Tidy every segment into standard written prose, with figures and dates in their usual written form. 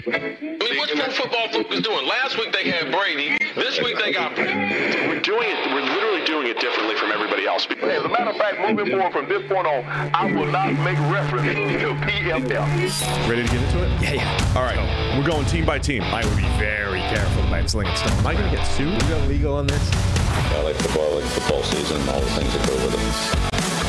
what's pro football focus doing? Last week they had Brady. This week they got Brady. We're literally doing it differently from everybody else. As a matter of fact, moving forward from this point on, I will not make reference to PFL. Ready to get into it? Yeah. All right. We're going team by team. I would be very careful about slinging stone. Am I going to get sued? Is that legal on this? I like football season, and all the things that go with it.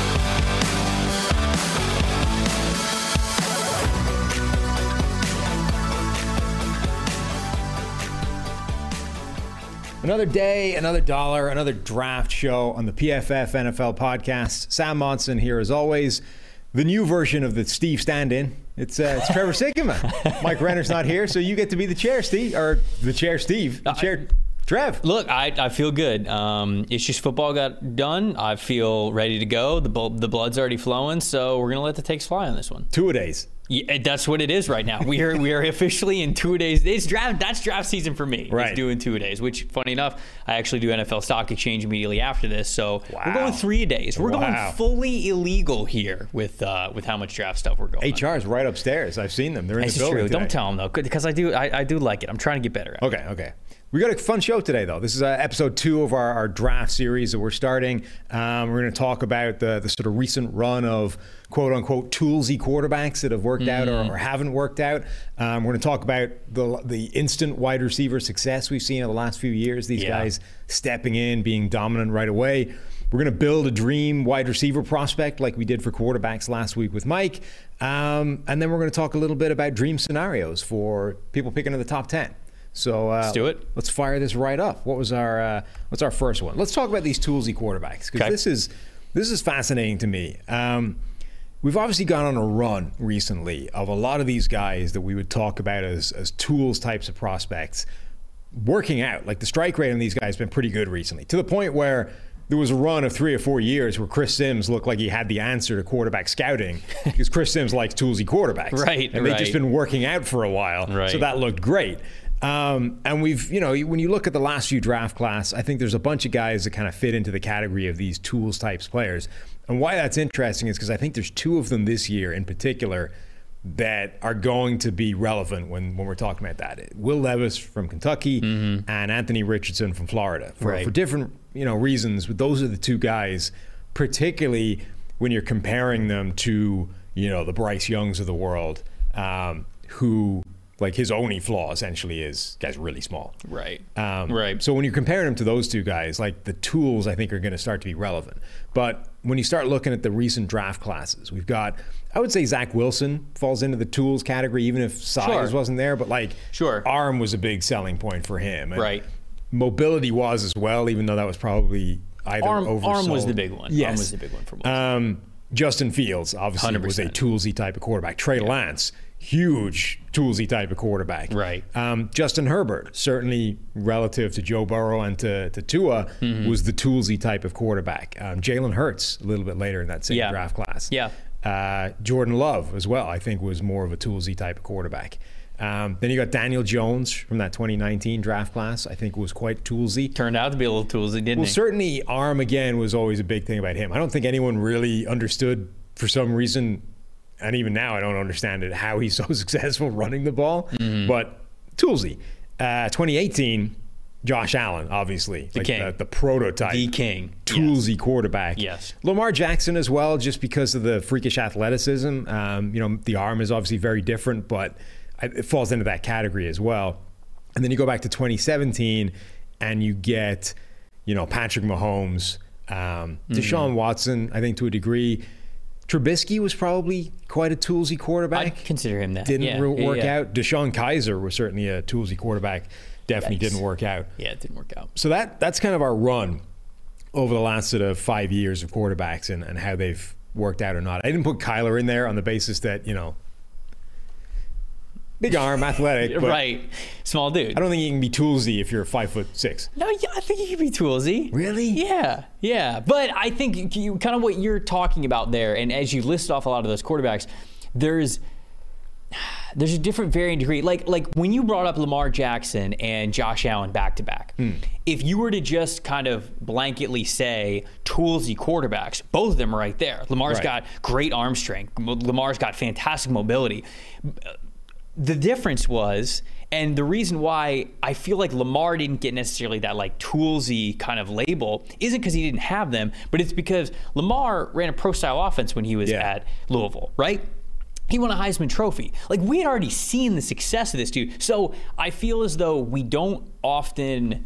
Another day, another dollar, another draft show on the PFF NFL podcast. Sam Monson here as always. The new version of the Steve stand-in. It's Trevor Sikkema. Mike Renner's not here, so you get to be the chair, Steve, or the chair, Steve. The chair, Trev. Look, I feel good. It's just football got done. I feel ready to go. The blood's already flowing, so we're gonna let the takes fly on this one. 2-a-days. Yeah, that's what it is right now. We are officially in 2-a-days. It's draft. That's draft season for me. Right. It's doing 2-a-days. Which, funny enough, I actually do NFL Stock Exchange immediately after this. So we're going 3-a-days. We're going fully illegal here with how much draft stuff we're going. HR is right upstairs. I've seen them. They're in the building true. today. Don't tell them though, because I do like it. I'm trying to get better at it. Okay. We got a fun show today, though. This is episode 2 of our draft series that we're starting. We're going to talk about the sort of recent run of quote-unquote toolsy quarterbacks that have worked out or haven't worked out. We're going to talk about the instant wide receiver success we've seen in the last few years. These guys stepping in, being dominant right away. We're going to build a dream wide receiver prospect like we did for quarterbacks last week with Mike. And then we're going to talk a little bit about dream scenarios for people picking in the top 10. So let's do it. Let's fire this right up. What's our first one? Let's talk about these toolsy quarterbacks, because this is fascinating to me. We've obviously gone on a run recently of a lot of these guys that we would talk about as tools types of prospects working out. Like the strike rate on these guys has been pretty good recently, to the point where there was a run of 3 or 4 years where Chris Sims looked like he had the answer to quarterback scouting because Chris Sims likes toolsy quarterbacks. Right. And they've just been working out for a while. Right. So that looked great. And we've, when you look at the last few draft class, I think there's a bunch of guys that kind of fit into the category of these tools types players. And why that's interesting is because I think there's 2 of them this year in particular that are going to be relevant when we're talking about that. Will Levis from Kentucky and Anthony Richardson from Florida for different reasons. But those are the 2 guys, particularly when you're comparing them to the Bryce Youngs of the world, who. Like his only flaw essentially is guy's really small. Right. So when you're comparing him to those 2 guys, like the tools I think are going to start to be relevant. But when you start looking at the recent draft classes, we've got, I would say Zach Wilson falls into the tools category, even if size wasn't there, but arm was a big selling point for him. And mobility was as well, even though that was probably either oversold. Arm was the big one. Yes. Arm was the big one for most. Justin Fields obviously 100%. Was a toolsy type of quarterback. Trey Lance, huge toolsy type of quarterback. Right. Justin Herbert, certainly relative to Joe Burrow and to Tua, was the toolsy type of quarterback. Jalen Hurts, a little bit later in that same draft class. Yeah. Jordan Love as well, I think, was more of a toolsy type of quarterback. Then you got Daniel Jones from that 2019 draft class, I think was quite toolsy. Turned out to be a little toolsy, didn't he? Well, certainly arm, again, was always a big thing about him. I don't think anyone really understood, for some reason, and even now I don't understand it, how he's so successful running the ball. But toolsy. 2018, Josh Allen, obviously. The king. The prototype. The king. Toolsy quarterback. Yes. Lamar Jackson as well, just because of the freakish athleticism. The arm is obviously very different, but it falls into that category as well. And then you go back to 2017 and you get, Patrick Mahomes, Deshaun Watson, I think to a degree. Trubisky was probably quite a toolsy quarterback. I'd consider him that. Didn't work out. Deshaun Kaiser was certainly a toolsy quarterback. Definitely didn't work out. Yeah, it didn't work out. So that's kind of our run over the last sort of 5 years of quarterbacks and how they've worked out or not. I didn't put Kyler in there on the basis that, big arm, athletic. But right. Small dude. I don't think you can be toolsy if you're 5'6". No, I think you can be toolsy. Really? Yeah. But I think kind of what you're talking about there, and as you list off a lot of those quarterbacks, there's a different varying degree. Like when you brought up Lamar Jackson and Josh Allen back to back, if you were to just kind of blanketly say toolsy quarterbacks, both of them are right there. Lamar's got great arm strength. Lamar's got fantastic mobility. the difference was, and the reason why I feel like Lamar didn't get necessarily that like toolsy kind of label isn't because he didn't have them, but it's because Lamar ran a pro-style offense when he was at Louisville, right? He won a Heisman Trophy. Like, we had already seen the success of this dude. So I feel as though we don't often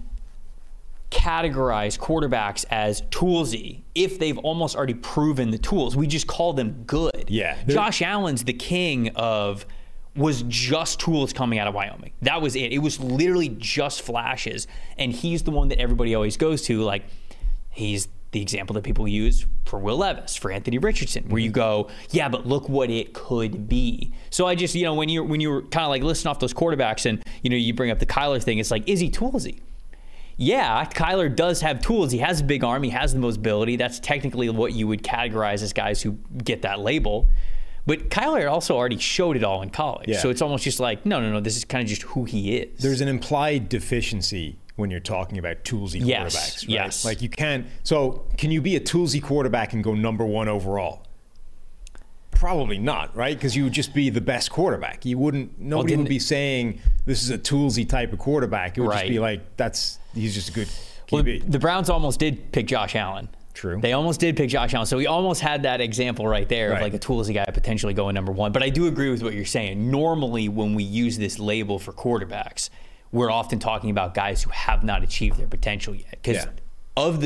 categorize quarterbacks as toolsy if they've almost already proven the tools. We just call them good. Yeah. Josh Allen's the king of was just tools coming out of Wyoming. That was it. It was literally just flashes. And he's the one that everybody always goes to. Like, he's the example that people use for Will Levis, for Anthony Richardson, where you go, yeah, but look what it could be. So I just, when you were kind of like listing off those quarterbacks and, you bring up the Kyler thing, it's like, is he toolsy? Yeah, Kyler does have tools. He has a big arm. He has the mobility. That's technically what you would categorize as guys who get that label. But Kyler also already showed it all in college. Yeah. So it's almost just like, no, this is kind of just who he is. There's an implied deficiency when you're talking about toolsy quarterbacks, right? Yes. Like, you can't. So can you be a toolsy quarterback and go number 1 overall? Probably not, right? Because you would just be the best quarterback. You wouldn't. Nobody would be saying this is a toolsy type of quarterback. It would just be like, he's just a good QB. Well, the Browns almost did pick Josh Allen. True. They almost did pick Josh Allen. So we almost had that example right there of like a toolsy guy potentially going number 1. But I do agree with what you're saying. Normally, when we use this label for quarterbacks, we're often talking about guys who have not achieved their potential yet. Because of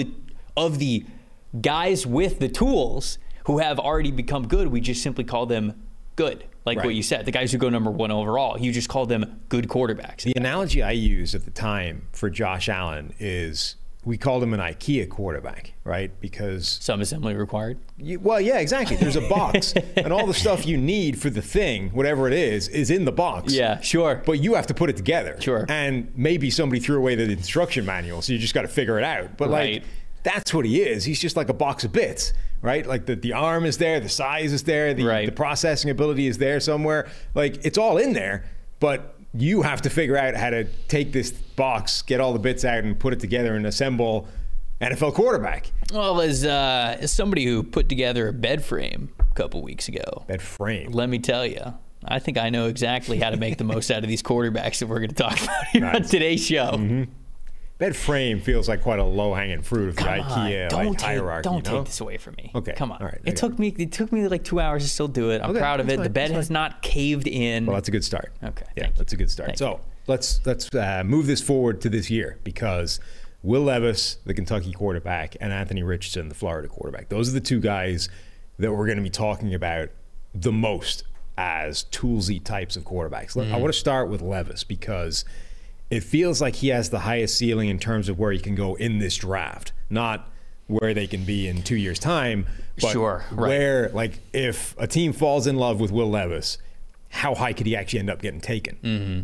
the guys with the tools who have already become good, we just simply call them good. Like what you said, the guys who go number 1 overall, you just call them good quarterbacks. The analogy I used at the time for Josh Allen is we called him an IKEA quarterback, right? Because some assembly required. Yeah, exactly. There's a box, and all the stuff you need for the thing, whatever it is in the box. Yeah, sure. But you have to put it together. Sure. And maybe somebody threw away the instruction manual, so you just got to figure it out. But like, that's what he is. He's just like a box of bits, right? Like the arm is there, the size is there, the processing ability is there somewhere. Like, it's all in there, but you have to figure out how to take this box, get all the bits out, and put it together and assemble NFL quarterback. Well, as somebody who put together a bed frame a couple weeks ago. Bed frame. Let me tell you, I think I know exactly how to make the most out of these quarterbacks that we're going to talk about here on today's show. Mm-hmm. Bed frame feels like quite a low-hanging fruit of the IKEA hierarchy. Don't take this away from me. Okay. Come on. All right. It took me like 2 hours to still do it. I'm proud of it. The bed has not caved in. Well, that's a good start. Okay. Yeah, that's a good start. So let's move this forward to this year, because Will Levis, the Kentucky quarterback, and Anthony Richardson, the Florida quarterback, those are the two guys that we're going to be talking about the most as toolsy types of quarterbacks. I want to start with Levis because it feels like he has the highest ceiling in terms of where he can go in this draft, not where they can be in 2 years' time, but where, like, if a team falls in love with Will Levis, how high could he actually end up getting taken?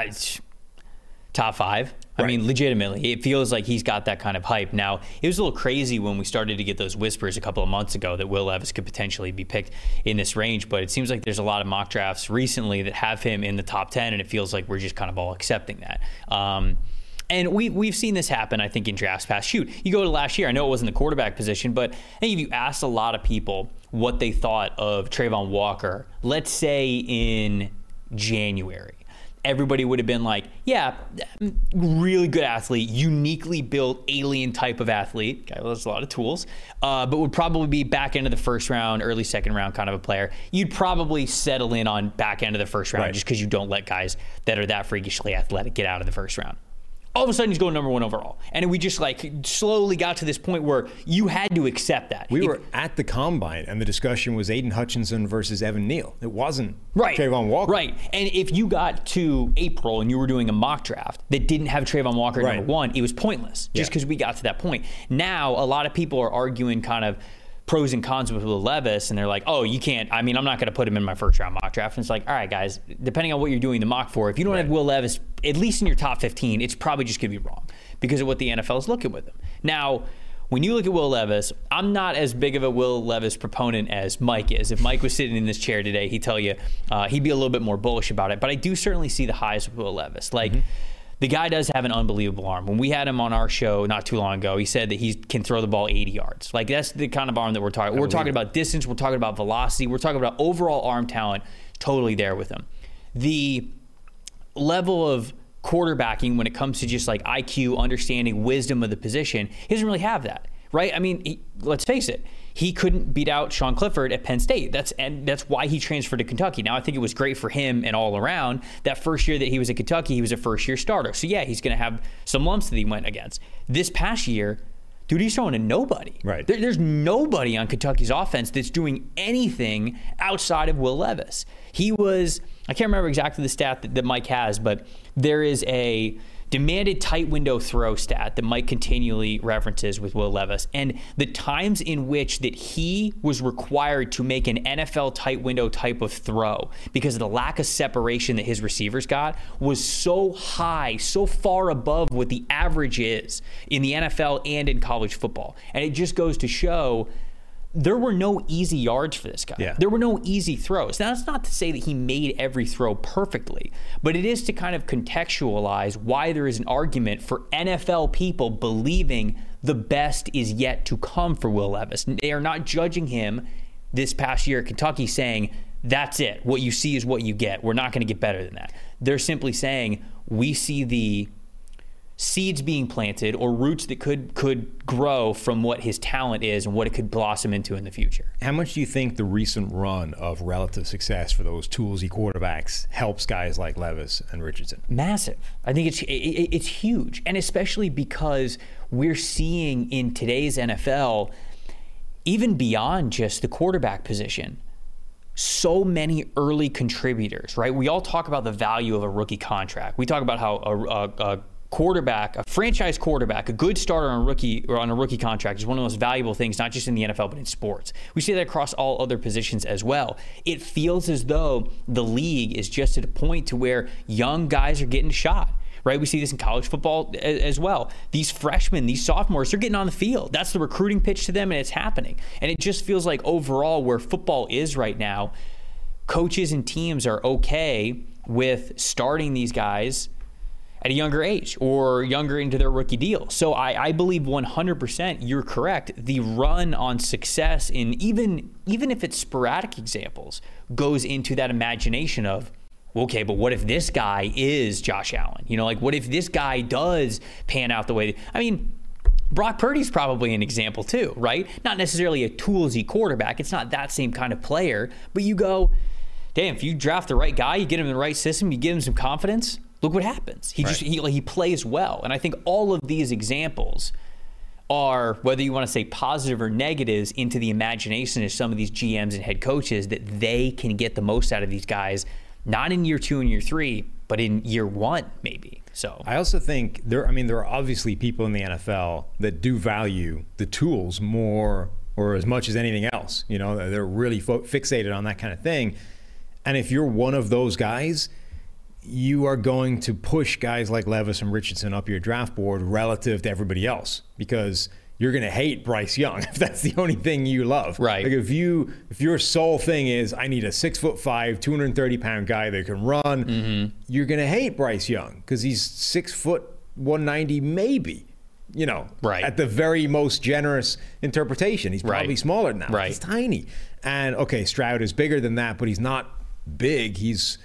Top 5. I mean, legitimately, it feels like he's got that kind of hype. Now, it was a little crazy when we started to get those whispers a couple of months ago that Will Levis could potentially be picked in this range, but it seems like there's a lot of mock drafts recently that have him in the top 10, and it feels like we're just kind of all accepting that. And we've seen this happen, I think, in drafts past. Shoot, you go to last year, I know it wasn't the quarterback position, but I think if you asked a lot of people what they thought of Trayvon Walker, let's say in January, everybody would have been like, yeah, really good athlete, uniquely built alien type of athlete. Guy has a lot of tools, but would probably be back end of the first round, early second round kind of a player. You'd probably settle in on back end of the first round just because you don't let guys that are that freakishly athletic get out of the first round. All of a sudden, he's going number 1 overall. And we just like slowly got to this point where you had to accept that. We were at the Combine, and the discussion was Aiden Hutchinson versus Evan Neal. It wasn't Trayvon Walker. Right. And if you got to April and you were doing a mock draft that didn't have Trayvon Walker at number 1, it was pointless just because we got to that point. Now, a lot of people are arguing kind of pros and cons with Will Levis, and they're like, oh, you can't, I mean, I'm not going to put him in my first round mock draft. And it's like, all right, guys, depending on what you're doing the mock for, if you don't have Will Levis, at least in your top 15, it's probably just going to be wrong because of what the NFL is looking with him. Now, when you look at Will Levis, I'm not as big of a Will Levis proponent as Mike is. If Mike was sitting in this chair today, he'd tell you he'd be a little bit more bullish about it. But I do certainly see the highs with Will Levis. Like, the guy does have an unbelievable arm. When we had him on our show not too long ago, he said that he can throw the ball 80 yards. Like, that's the kind of arm that we're talking. We're talking about distance. We're talking about velocity. We're talking about overall arm talent. Totally there with him. the level of quarterbacking when it comes to just like IQ, understanding, wisdom of the position, he doesn't really have that, right? I mean, let's face it. He couldn't beat out Sean Clifford at Penn State. That's why he transferred to Kentucky. Now, I think it was great for him and all around. That first year that he was at Kentucky, he was a first-year starter. So, yeah, he's going to have some lumps that he went against. This past year, dude, he's throwing to nobody. Right. There's nobody on Kentucky's offense that's doing anything outside of Will Levis. He was, I can't remember exactly the stat that Mike has, but there is a demanded tight window throw stat that Mike continually references with Will Levis. And the times in which that he was required to make an NFL tight window type of throw because of the lack of separation that his receivers got was so high, so far above what the average is in the NFL and in college football. And it just goes to show there were no easy yards for this guy. Yeah. There were no easy throws. Now, that's not to say that he made every throw perfectly, but it is to kind of contextualize why there is an argument for NFL people believing the best is yet to come for Will Levis. They are not judging him this past year at Kentucky saying, that's it. What you see is what you get. We're not going to get better than that. They're simply saying, we see the seeds being planted or roots that could grow from what his talent is and what it could blossom into in the future. How much do you think the recent run of relative success for those toolsy quarterbacks helps guys like Levis and Richardson? Massive. I think it's huge. And especially because we're seeing in today's NFL, even beyond just the quarterback position, so many early contributors, right? We all talk about the value of a rookie contract. We talk about how a quarterback, a franchise quarterback, a good starter on a rookie contract is one of the most valuable things, not just in the NFL, but in sports. We see that across all other positions as well. It feels as though the league is just at a point to where young guys are getting shot, right? We see this in college football as well. These freshmen, these sophomores, they're getting on the field. That's the recruiting pitch to them, and it's happening. And it just feels like overall where football is right now, coaches and teams are okay with starting these guys at a younger age or younger into their rookie deal. So I believe 100% you're correct. The run on success in even if it's sporadic examples goes into that imagination of, okay, but what if this guy is Josh Allen? You know, like what if this guy does pan out the way? I mean, Brock Purdy's probably an example too, right? Not necessarily a toolsy quarterback. It's not that same kind of player, but you go, damn, if you draft the right guy, you get him in the right system, you give him some confidence, look what happens. He plays well. And I think all of these examples are, whether you want to say positive or negatives, into the imagination of some of these GMs and head coaches that they can get the most out of these guys, not in year 2 and year 3, but in year 1 maybe. So I also think there are obviously people in the NFL that do value the tools more or as much as anything else. You know, they're really fixated on that kind of thing. And if you're one of those guys, you are going to push guys like Levis and Richardson up your draft board relative to everybody else because you're going to hate Bryce Young if that's the only thing you love. Right. Like if your sole thing is I need a 6'5", 230-pound guy that can run, you're going to hate Bryce Young because he's 6 foot 190 maybe. You know, right. At the very most generous interpretation. He's probably smaller than that. Right. He's tiny. And okay, Stroud is bigger than that, but he's not big. He's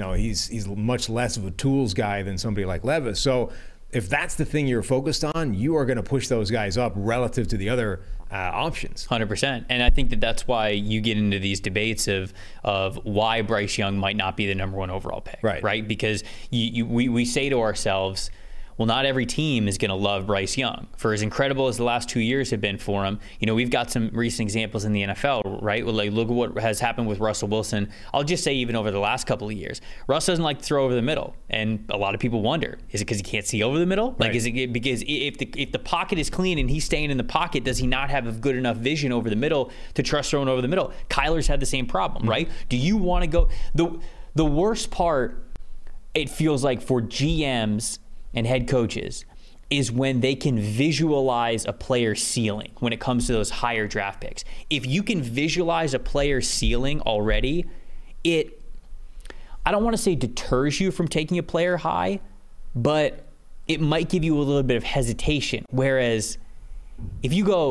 much less of a tools guy than somebody like Levis. So if that's the thing you're focused on, you are going to push those guys up relative to the other options. 100%. And I think that's why you get into these debates of why Bryce Young might not be the number 1 overall pick. Right? Because we say to ourselves, well, not every team is going to love Bryce Young. For as incredible as the last 2 years have been for him, you know, we've got some recent examples in the NFL, right? Like, look at what has happened with Russell Wilson. I'll just say even over the last couple of years, Russ doesn't like to throw over the middle. And a lot of people wonder, is it because he can't see over the middle? Like, is it because if the pocket is clean and he's staying in the pocket, does he not have a good enough vision over the middle to trust throwing over the middle? Kyler's had the same problem, right? Do you want to go? The worst part, it feels like for GMs and head coaches, is when they can visualize a player's ceiling when it comes to those higher draft picks. If you can visualize a player's ceiling already, I don't want to say deters you from taking a player high, but it might give you a little bit of hesitation. Whereas if you go,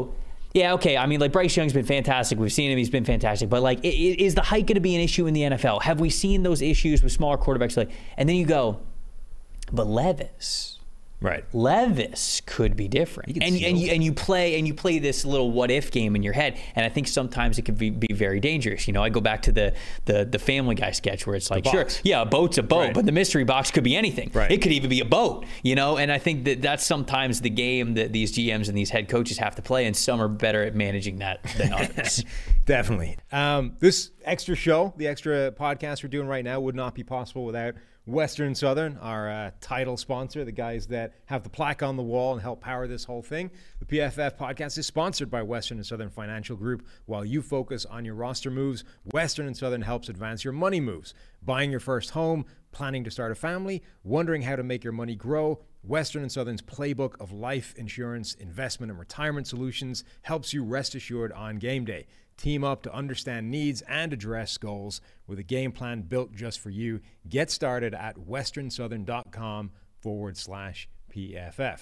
Yeah, okay. I mean, like, Bryce Young's been fantastic. We've seen him. He's been fantastic. But, like, is the height going to be an issue in the NFL? Have we seen those issues with smaller quarterbacks? Like, and then you go, but Levis. Right. Levis could be different. And you play this little what if game in your head, and I think sometimes it can be very dangerous. You know, I go back to the Family Guy sketch where it's like, sure, yeah, a boat's a boat, but the mystery box could be anything. Right. It could even be a boat, you know, and I think that's sometimes the game that these GMs and these head coaches have to play, and some are better at managing that than others. Definitely. This extra show, the extra podcast we're doing right now, would not be possible without Western Southern, our title sponsor, the guys that have the plaque on the wall and help power this whole thing. The PFF podcast is sponsored by Western and Southern Financial Group. While you focus on your roster moves, Western and Southern helps advance your money moves. Buying your first home, planning to start a family, wondering how to make your money grow, Western and Southern's playbook of life insurance, investment, and retirement solutions helps you rest assured on game day. Team up to understand needs and address goals with a game plan built just for you. Get started at westernsouthern.com/PFF.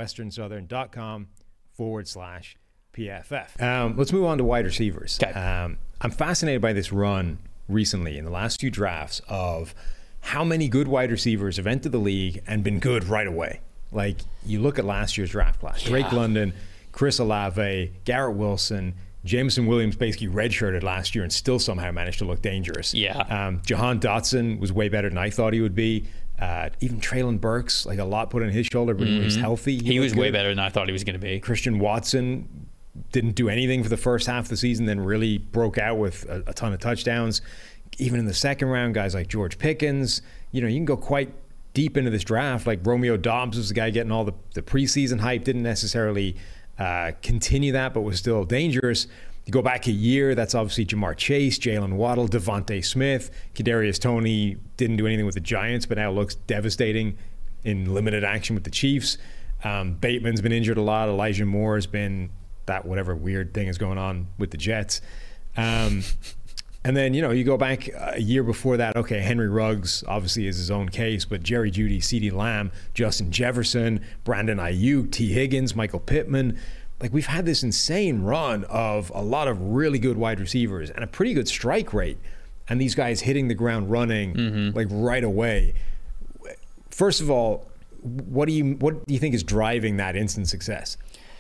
westernsouthern.com/PFF. Let's move on to wide receivers. Okay. I'm fascinated by this run recently in the last few drafts of how many good wide receivers have entered the league and been good right away. Like, you look at last year's draft class. Yeah. Drake London, Chris Olave, Garrett Wilson, Jameson Williams basically redshirted last year and still somehow managed to look dangerous. Yeah. Jahan Dotson was way better than I thought he would be. Even Treylon Burks, like, a lot put on his shoulder, but when he was healthy, He was looked way good. better than I thought he was going to be. Christian Watson didn't do anything for the first half of the season, then really broke out with a ton of touchdowns. Even in the second round, guys like George Pickens, you know, you can go quite deep into this draft. Like, Romeo Doubs was the guy getting all the preseason hype, didn't necessarily continue that, but was still dangerous. You go back a year, that's obviously Jamar Chase, Jalen Waddle, Devontae Smith. Kadarius Toney didn't do anything with the Giants, but now looks devastating in limited action with the Chiefs. Bateman's been injured a lot. Elijah Moore's been that whatever weird thing is going on with the Jets. And then, you know, you go back a year before that, okay, Henry Ruggs obviously is his own case, but Jerry Jeudy, CeeDee Lamb, Justin Jefferson, Brandon Ayuk, T. Higgins, Michael Pittman. Like, we've had this insane run of a lot of really good wide receivers and a pretty good strike rate, and these guys hitting the ground running like right away. First of all, what do you think is driving that instant success?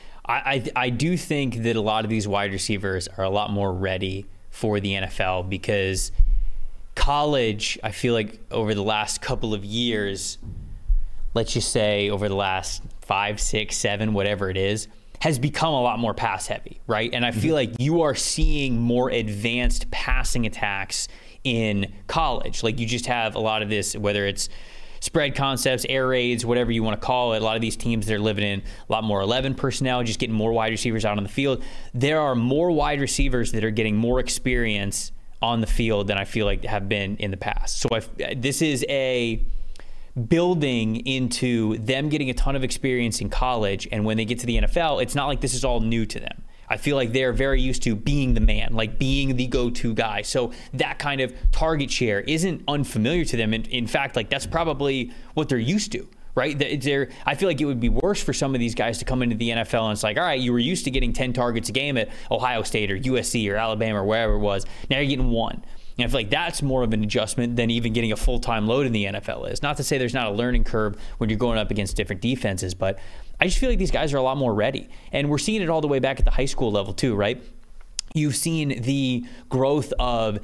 I do think that a lot of these wide receivers are a lot more ready for the NFL, because college, I feel like over the last couple of years, let's just say over the last 5, 6, 7, whatever it is, has become a lot more pass heavy, right? And I feel like you are seeing more advanced passing attacks in college. Like, you just have a lot of this, whether it's spread concepts, air raids, whatever you want to call it. A lot of these teams, they're living in a lot more 11 personnel, just getting more wide receivers out on the field. There are more wide receivers that are getting more experience on the field than I feel like have been in the past. So this is a building into them getting a ton of experience in college, and when they get to the NFL, it's not like this is all new to them. I feel like they're very used to being the man, like being the go-to guy. So that kind of target share isn't unfamiliar to them. In fact, like, that's probably what they're used to, right? I feel like it would be worse for some of these guys to come into the NFL and it's like, all right, you were used to getting 10 targets a game at Ohio State or USC or Alabama or wherever it was. Now you're getting 1. And I feel like that's more of an adjustment than even getting a full-time load in the NFL is. Not to say there's not a learning curve when you're going up against different defenses, but I just feel like these guys are a lot more ready. And we're seeing it all the way back at the high school level too, right? You've seen the growth of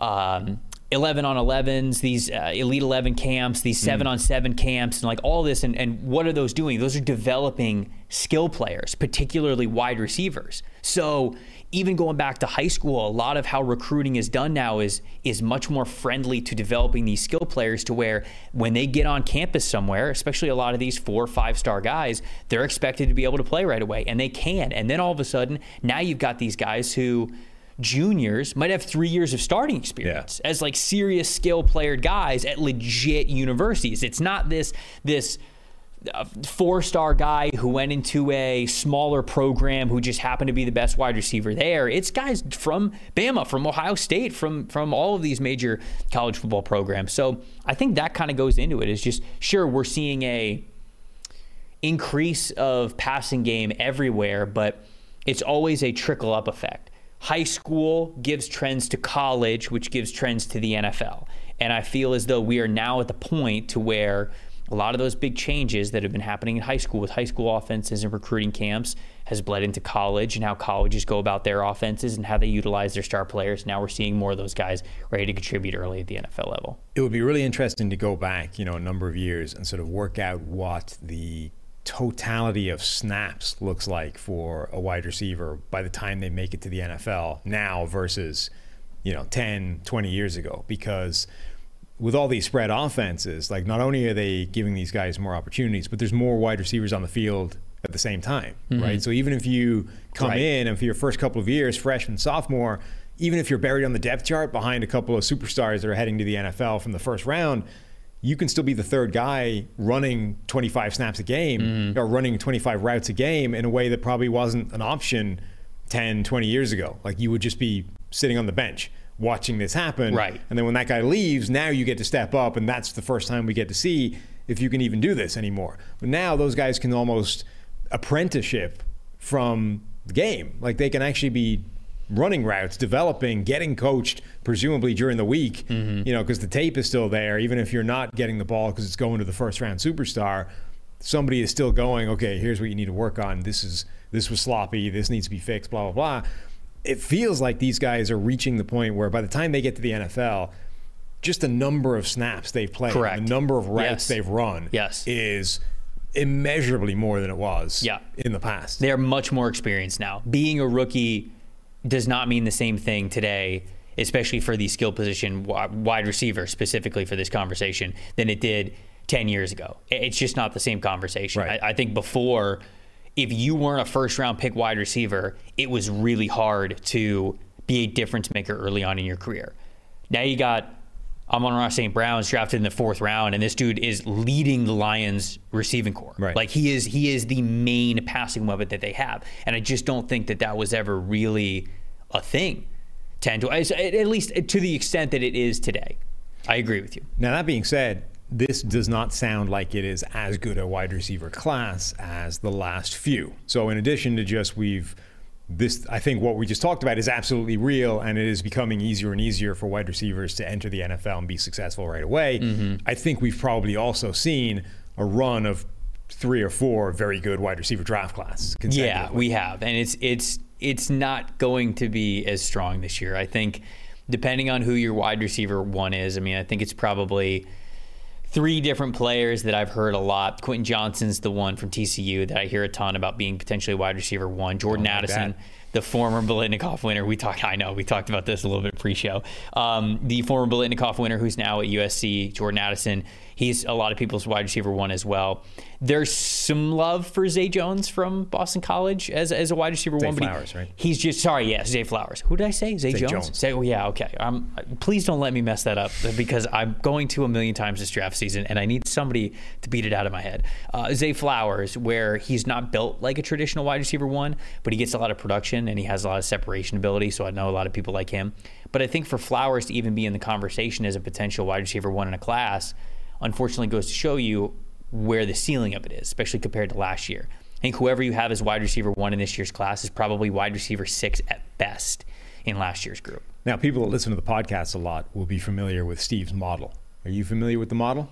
11-on-11s, these Elite 11 camps, these 7-on-7 camps, and like all this. And what are those doing? Those are developing skill players, particularly wide receivers. So even going back to high school, a lot of how recruiting is done now is much more friendly to developing these skill players, to where when they get on campus somewhere, especially a lot of these 4- or 5-star guys, they're expected to be able to play right away, and they can. And then all of a sudden, now you've got these guys who, juniors, might have 3 years of starting experience as like serious skill player guys at legit universities. It's not this 4-star guy who went into a smaller program who just happened to be the best wide receiver there. It's guys from Bama, from Ohio State, from all of these major college football programs. So I think that kind of goes into it. It's just, sure, we're seeing a increase of passing game everywhere, but it's always a trickle-up effect. High school gives trends to college, which gives trends to the NFL. And I feel as though we are now at the point to where a lot of those big changes that have been happening in high school with high school offenses and recruiting camps has bled into college, and how colleges go about their offenses and how they utilize their star players. Now we're seeing more of those guys ready to contribute early at the NFL level. It would be really interesting to go back, a number of years and sort of work out what the totality of snaps looks like for a wide receiver by the time they make it to the NFL now versus 10, 20 years ago. Because with all these spread offenses, like, not only are they giving these guys more opportunities, but there's more wide receivers on the field at the same time, right? So even if you come in and for your first couple of years, freshman, sophomore, even if you're buried on the depth chart behind a couple of superstars that are heading to the NFL from the first round, you can still be the third guy running 25 snaps a game or running 25 routes a game in a way that probably wasn't an option 10, 20 years ago. Like, you would just be sitting on the bench watching this happen. Right. And then when that guy leaves, now you get to step up, and that's the first time we get to see if you can even do this anymore. But now those guys can almost apprenticeship from the game. Like, they can actually be running routes, developing, getting coached, presumably during the week, because the tape is still there. Even if you're not getting the ball because it's going to the first round superstar, somebody is still going, okay, here's what you need to work on. This was sloppy. This needs to be fixed, blah, blah, blah. It feels like these guys are reaching the point where by the time they get to the NFL, just the number of snaps they've played, the number of routes they've run is immeasurably more than it was in the past. They're much more experienced now. Being a rookie does not mean the same thing today, especially for the skill position wide receiver, specifically for this conversation, than it did 10 years ago. It's just not the same conversation. Right. I think before, if you weren't a first-round pick wide receiver, it was really hard to be a difference maker early on in your career. Now you got Amon-Ra St. Brown's drafted in the 4th round, and this dude is leading the Lions receiving corps. Right. Like, he is the main passing weapon that they have. And I just don't think that was ever really a thing, at least to the extent that it is today. I agree with you. Now, that being said, this does not sound like it is as good a wide receiver class as the last few. So in addition to just I think what we just talked about is absolutely real, and it is becoming easier and easier for wide receivers to enter the NFL and be successful right away. I think we've probably also seen a run of 3 or 4 very good wide receiver draft classes. Yeah, we have. And it's not going to be as strong this year. I think depending on who your wide receiver one is, I think it's probably 3 different players that I've heard a lot. Quentin Johnston's the one from TCU that I hear a ton about being potentially wide receiver 1. Jordan Addison, the former Biletnikoff winner. We talked about this a little bit pre-show. The former Biletnikoff winner who's now at USC, Jordan Addison, he's a lot of people's wide receiver 1 as well. There's some love for Zay Jones from Boston College as a wide receiver 1. Zay Flowers, right? He's just, Zay Flowers. Who did I say? Zay Jones? Okay. Please don't let me mess that up, because I'm going to a million times this draft season, and I need somebody to beat it out of my head. Zay Flowers, where he's not built like a traditional wide receiver 1, but he gets a lot of production and he has a lot of separation ability, so I know a lot of people like him. But I think for Flowers to even be in the conversation as a potential wide receiver 1 in a class, unfortunately goes to show you where the ceiling of it is, especially compared to last year. I think whoever you have as wide receiver 1 in this year's class is probably wide receiver 6 at best in last year's group. Now, people that listen to the podcast a lot will be familiar with Steve's model. Are you familiar with the model?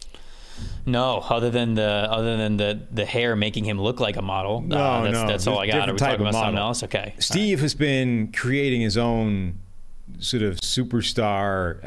No, other than the hair making him look like a model. No, that's all I got. Are we talking about something else? Okay. Steve has been creating his own sort of superstar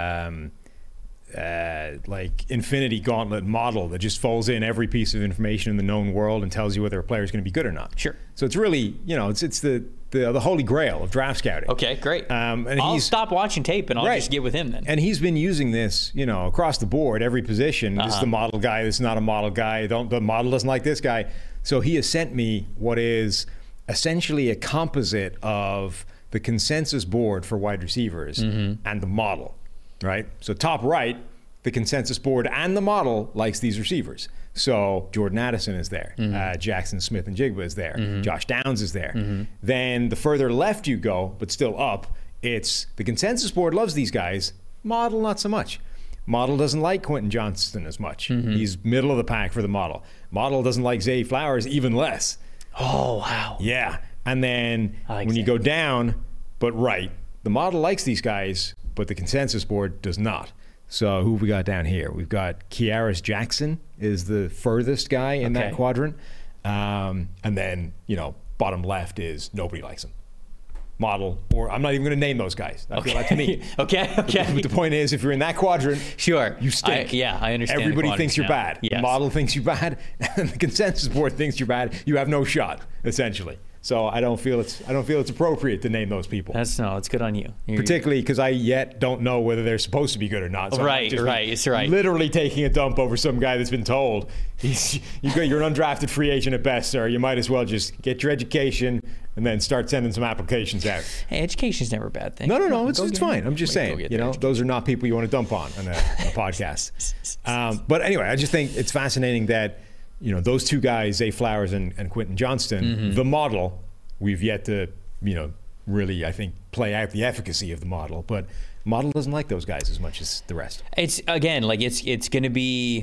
like Infinity Gauntlet model that just folds in every piece of information in the known world and tells you whether a player is going to be good or not. Sure. So it's really, it's the holy grail of draft scouting. Okay, great. And I'll stop watching tape and I'll just get with him then. And he's been using this, across the board, every position. This is the model guy. This is not a model guy. The model doesn't like this guy. So he has sent me what is essentially a composite of the consensus board for wide receivers and the model. Right? So top right, the consensus board and the model likes these receivers. So Jordan Addison is there. Jackson Smith-Njigba is there. Josh Downs is there. Then the further left you go, but still up, it's the consensus board loves these guys. Model, not so much. Model doesn't like Quentin Johnston as much. He's middle of the pack for the model. Model doesn't like Zay Flowers even less. Oh, wow. Yeah. And then like when you Zach. go down, but right, the model likes these guys, but the consensus board does not. So who have we got down here? We've got Kearis Jackson is the furthest guy in that quadrant. And then, bottom left is nobody likes him. Model, or I'm not even going to name those guys. I feel that to me. Okay. But the point is, if you're in that quadrant, Sure. you stink. I understand. Everybody thinks you're bad. Yes. The model thinks you're bad, and the consensus board thinks you're bad. You have no shot, essentially. So I don't feel it's appropriate to name those people. It's good on you. Particularly because I yet don't know whether they're supposed to be good or not. So Right. It's right. Literally taking a dump over some guy that's been told, you're an undrafted free agent at best, sir. You might as well just get your education and then start sending some applications out. Hey, education's never a bad thing. No, it's fine. I'm just saying, those are not people you want to dump on a podcast. But anyway, I just think it's fascinating that, those two guys, Zay Flowers and Quentin Johnston, the model, we've yet to, really, I think, play out the efficacy of the model. But the model doesn't like those guys as much as the rest. It's again, like it's going to be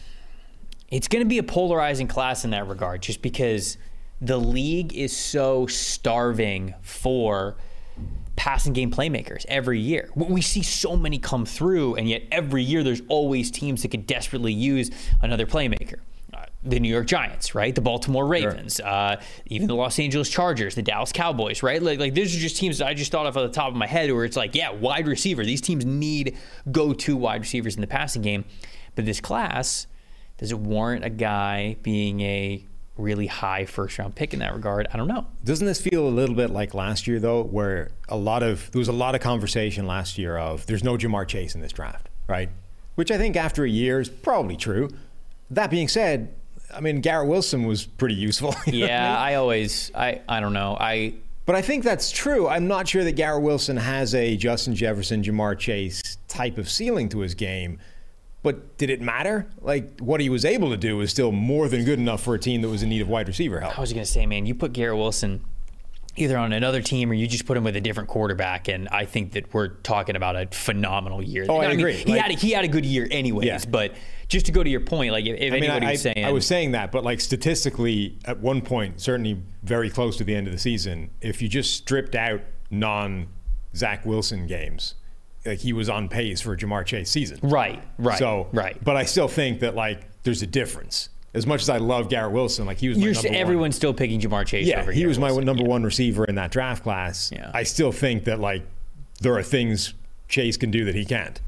a polarizing class in that regard, just because the league is so starving for passing game playmakers every year. We see so many come through, and yet every year there's always teams that could desperately use another playmaker. The New York Giants, right? The Baltimore Ravens, even the Los Angeles Chargers, the Dallas Cowboys, right? Like these are just teams that I just thought of at the top of my head where it's like, wide receiver. These teams need go-to wide receivers in the passing game. But this class, does it warrant a guy being a really high first-round pick in that regard? I don't know. Doesn't this feel a little bit like last year, though, where there was a lot of conversation last year of there's no Jamar Chase in this draft, right? Which I think after a year is probably true. That being said, I mean, Garrett Wilson was pretty useful. Yeah, I don't know. But I think that's true. I'm not sure that Garrett Wilson has a Justin Jefferson, Jamar Chase type of ceiling to his game. But did it matter? Like, what he was able to do was still more than good enough for a team that was in need of wide receiver help. I was going to say, man, you put Garrett Wilson either on another team or you just put him with a different quarterback, and I think that we're talking about a phenomenal year. Oh, I agree. He had a good year anyways, but just to go to your point, like if anybody was saying... I was saying that, but like statistically, at one point, certainly very close to the end of the season, if you just stripped out non-Zach Wilson games, like he was on pace for a Jamar Chase season. Right. But I still think that like there's a difference. As much as I love Garrett Wilson, like he was my number one. Everyone's still picking Jamar Chase over he was my Wilson. number one receiver in that draft class. Yeah. I still think that like there are things Chase can do that he can't.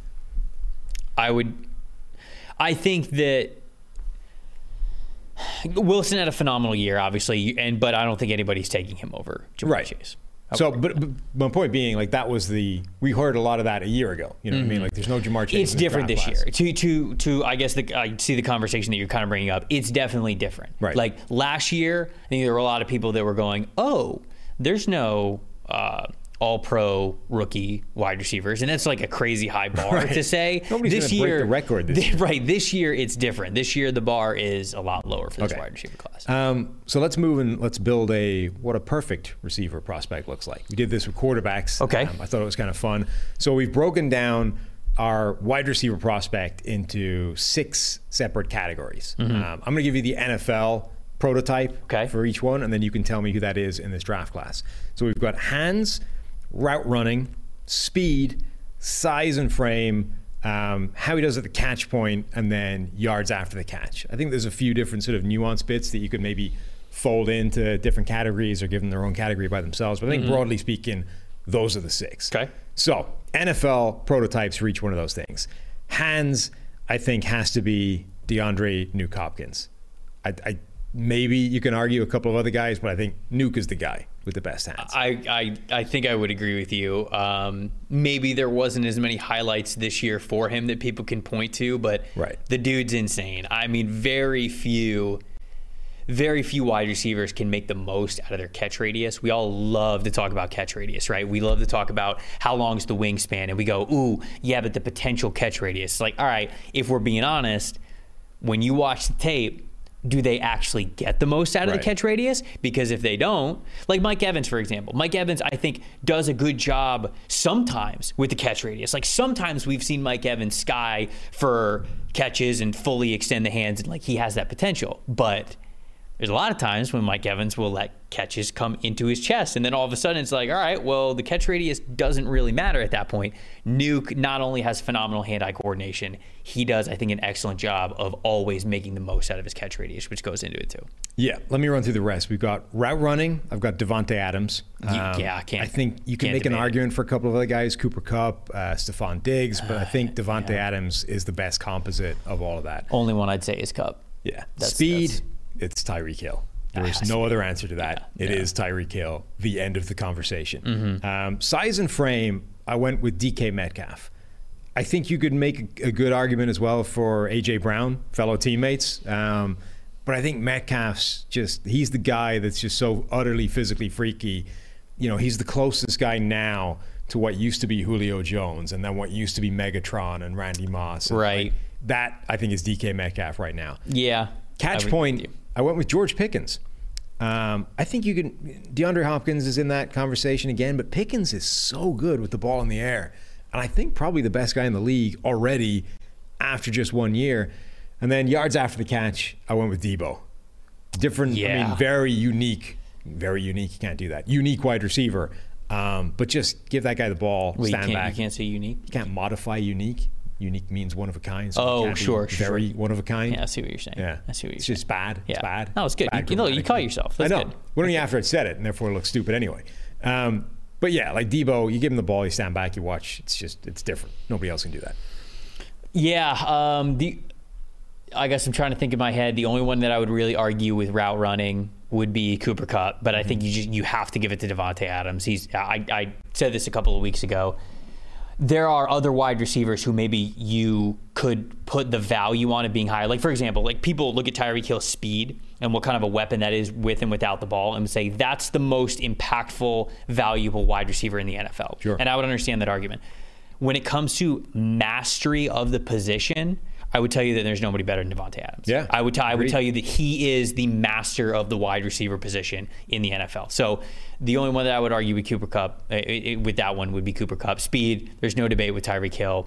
I think that Wilson had a phenomenal year, obviously, but I don't think anybody's taking him over Jamar Chase. So, but my point being, like that was we heard a lot of that a year ago. You know what I mean? Like there's no Jamar Chase. It's different this year. To I guess I see the conversation that you're kind of bringing up. It's definitely different. Right. Like last year, I think there were a lot of people that were going, "Oh, there's no all-pro rookie wide receivers," and that's like a crazy high bar to say. Nobody's going to break the record this year. Right. This year, it's different. This year, the bar is a lot lower for this wide receiver class. So let's move and let's build what a perfect receiver prospect looks like. We did this with quarterbacks. Okay. I thought it was kind of fun. So we've broken down our wide receiver prospect into 6 separate categories. I'm going to give you the NFL prototype for each one, and then you can tell me who that is in this draft class. So we've got hands, route running, speed, size and frame, how he does at the catch point, and then yards after the catch. I think there's a few different sort of nuance bits that you could maybe fold into different categories or give them their own category by themselves. But I think broadly speaking, those are the 6. Okay. So NFL prototypes for each one of those things. Hands, I think, has to be DeAndre Nuke Hopkins. I maybe you can argue a couple of other guys, but I think Nuke is the guy with the best hands. I think I would agree with you. Maybe there wasn't as many highlights this year for him that people can point to, but the dude's insane. I mean, very few wide receivers can make the most out of their catch radius. We all love to talk about catch radius, right? We love to talk about how long's the wingspan, and we go, ooh, yeah, but the potential catch radius. Like, all right, if we're being honest, when you watch the tape, do they actually get the most out of the catch radius? Because if they don't, like Mike Evans, for example. Mike Evans, I think, does a good job sometimes with the catch radius. Like sometimes we've seen Mike Evans sky for catches and fully extend the hands, and like he has that potential. But There's a lot of times when Mike Evans will let catches come into his chest, and then all of a sudden it's like, all right, well, the catch radius doesn't really matter at that point. Nuke not only has phenomenal hand-eye coordination, he does, I think, an excellent job of always making the most out of his catch radius, which goes into it too. Yeah, let me run through the rest. We've got route running. I've got Devontae Adams. I think you can make an argument for a couple of other guys, Cooper Kupp, Stephon Diggs, but I think Devontae Adams is the best composite of all of that. Only one I'd say is Kupp. Yeah. Speed, it's Tyreek Hill. There's no other answer to that. It is Tyreek Hill, the end of the conversation. Size and frame, I went with DK Metcalf. I think you could make a good argument as well for A.J. Brown, fellow teammates. But I think Metcalf's he's the guy that's just so utterly physically freaky. You know, he's the closest guy now to what used to be Julio Jones and then what used to be Megatron and Randy Moss. Right. That, I think, is DK Metcalf right now. Yeah. Catch point, I went with George Pickens. I think you can. DeAndre Hopkins is in that conversation again, but Pickens is so good with the ball in the air. And I think probably the best guy in the league already after just 1 year. And then yards after the catch, I went with Debo. Different, I mean, very unique. You can't do that. Unique wide receiver. But just give that guy the ball, stand back. You can't say unique? You can't modify unique. Unique means one of a kind. So sure. Very one of a kind. Yeah, I see what you're saying. Yeah. I see what you're saying. It's just bad. Yeah. It's bad. No, it's good. You caught yourself. That's I know. good. Well, only after I said it, and therefore it looks stupid anyway. But yeah, like Debo, you give him the ball, you stand back, you watch. It's different. Nobody else can do that. Yeah. I guess I'm trying to think in my head. The only one that I would really argue with route running would be Cooper Kupp, but I think you have to give it to Devontae Adams. I said this a couple of weeks ago. There are other wide receivers who maybe you could put the value on it being higher. Like, for example, like people look at Tyreek Hill's speed and what kind of a weapon that is with and without the ball and say that's the most impactful, valuable wide receiver in the NFL. Sure. And I would understand that argument. When it comes to mastery of the position, I would tell you that there's nobody better than Devontae Adams. Yeah, I would tell you that he is the master of the wide receiver position in the NFL. So the only one that I would argue with Cooper Kupp, with that one, would be Cooper Kupp. Speed, there's no debate with Tyreek Hill.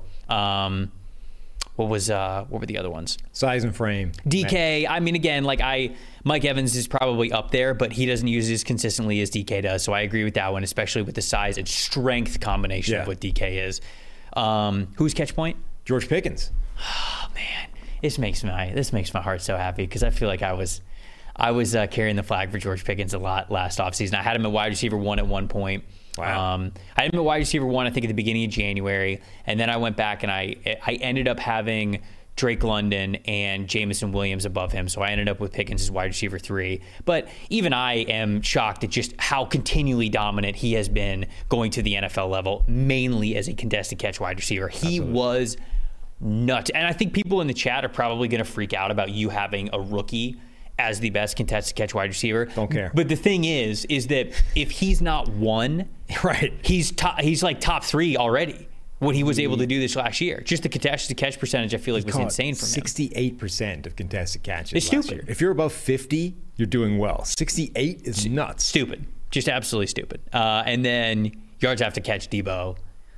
What were the other ones? Size and frame. DK, I mean, again, Mike Evans is probably up there, but he doesn't use it as consistently as DK does. So I agree with that one, especially with the size and strength combination of what DK is. Who's catch point? George Pickens. Oh man, this makes my heart so happy because I feel like I was carrying the flag for George Pickens a lot last offseason. I had him at wide receiver 1 at one point. Wow. I had him at wide receiver 1, I think, at the beginning of January, and then I went back and I ended up having Drake London and Jameson Williams above him, so I ended up with Pickens as wide receiver 3. But even I am shocked at just how continually dominant he has been going to the NFL level, mainly as a contested catch wide receiver. He was nuts. And I think people in the chat are probably going to freak out about you having a rookie as the best contested catch wide receiver. Don't care. But the thing is that if he's not 1, right, he's like top 3 already. What he was able to do this last year, just the contested catch percentage, I feel like was insane from him. 68% of contested catches. It's last stupid. year. If you're above 50, you're doing well. 68 is nuts. Stupid, just absolutely stupid. And then yards after catch, Debo.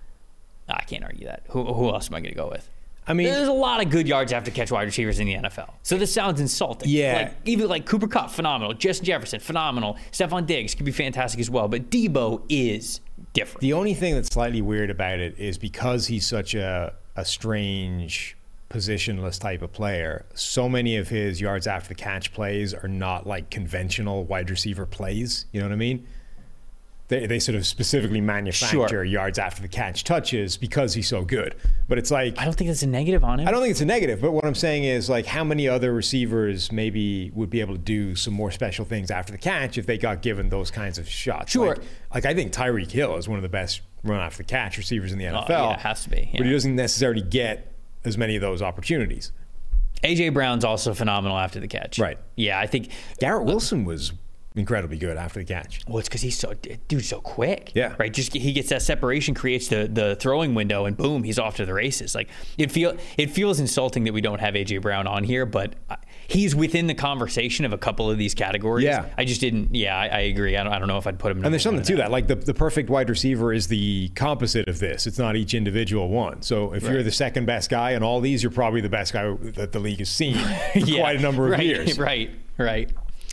I can't argue that. Who else am I going to go with? I mean, there's a lot of good yards after catch wide receivers in the NFL. So this sounds insulting. Yeah. Even Cooper Kupp, phenomenal. Justin Jefferson, phenomenal. Stephon Diggs could be fantastic as well. But Debo is different. The only thing that's slightly weird about it is because he's such a strange positionless type of player, so many of his yards after the catch plays are not like conventional wide receiver plays. You know what I mean? They sort of specifically manufacture yards after the catch touches because he's so good. But it's like, I don't think that's a negative on him. I don't think it's a negative, but what I'm saying is like how many other receivers maybe would be able to do some more special things after the catch if they got given those kinds of shots. Sure. Like I think Tyreek Hill is one of the best run after the catch receivers in the NFL. Yeah, it has to be. Yeah. But he doesn't necessarily get as many of those opportunities. A.J. Brown's also phenomenal after the catch. Right. Yeah, I think Garrett Wilson was incredibly good after the catch. Well, it's because he's so quick. Yeah. Right. Just he gets that separation, creates the throwing window, and boom, he's off to the races. Like it feels insulting that we don't have A.J. Brown on here, but he's within the conversation of a couple of these categories. Yeah. I just didn't. Yeah, I agree. I don't know if I'd put him. And there's something to that. Like the perfect wide receiver is the composite of this. It's not each individual one. So if you're the second best guy in all these, you're probably the best guy that the league has seen for quite a number of years. Right.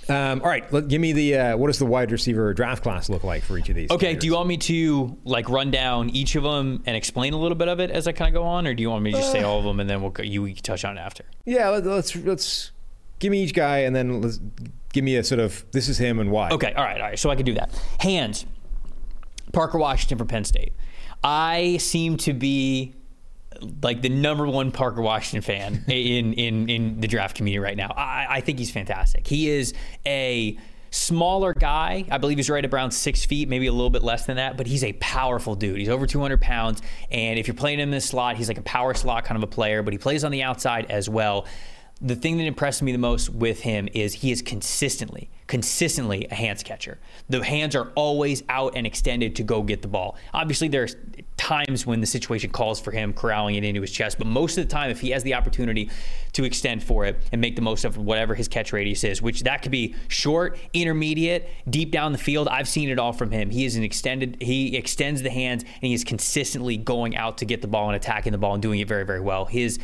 All right, give me the what does the wide receiver draft class look like for each of these? Okay, players? do you want me to like run down each of them and explain a little bit of it as I kind of go on, or do you want me to just say all of them and then we can touch on it after? Yeah, let's give me each guy and then let's give me a sort of this is him and why. Okay, all right. So I can do that. Hands. Parker Washington from Penn State. I seem to be like the number one Parker Washington fan in the draft community right now. I think he's fantastic. He is a smaller guy. I believe he's right around 6 feet, maybe a little bit less than that, but he's a powerful dude. He's over 200 pounds, and if you're playing him in this slot, he's like a power slot kind of a player, but he plays on the outside as well. The thing that impressed me the most with him is he is consistently a hands catcher. The hands are always out and extended to go get the ball. Obviously, there's times when the situation calls for him corralling it into his chest, but most of the time, if he has the opportunity to extend for it and make the most of whatever his catch radius is, which that could be short, intermediate, deep down the field, I've seen it all from him. He extends the hands, and he is consistently going out to get the ball and attacking the ball and doing it very, very well. His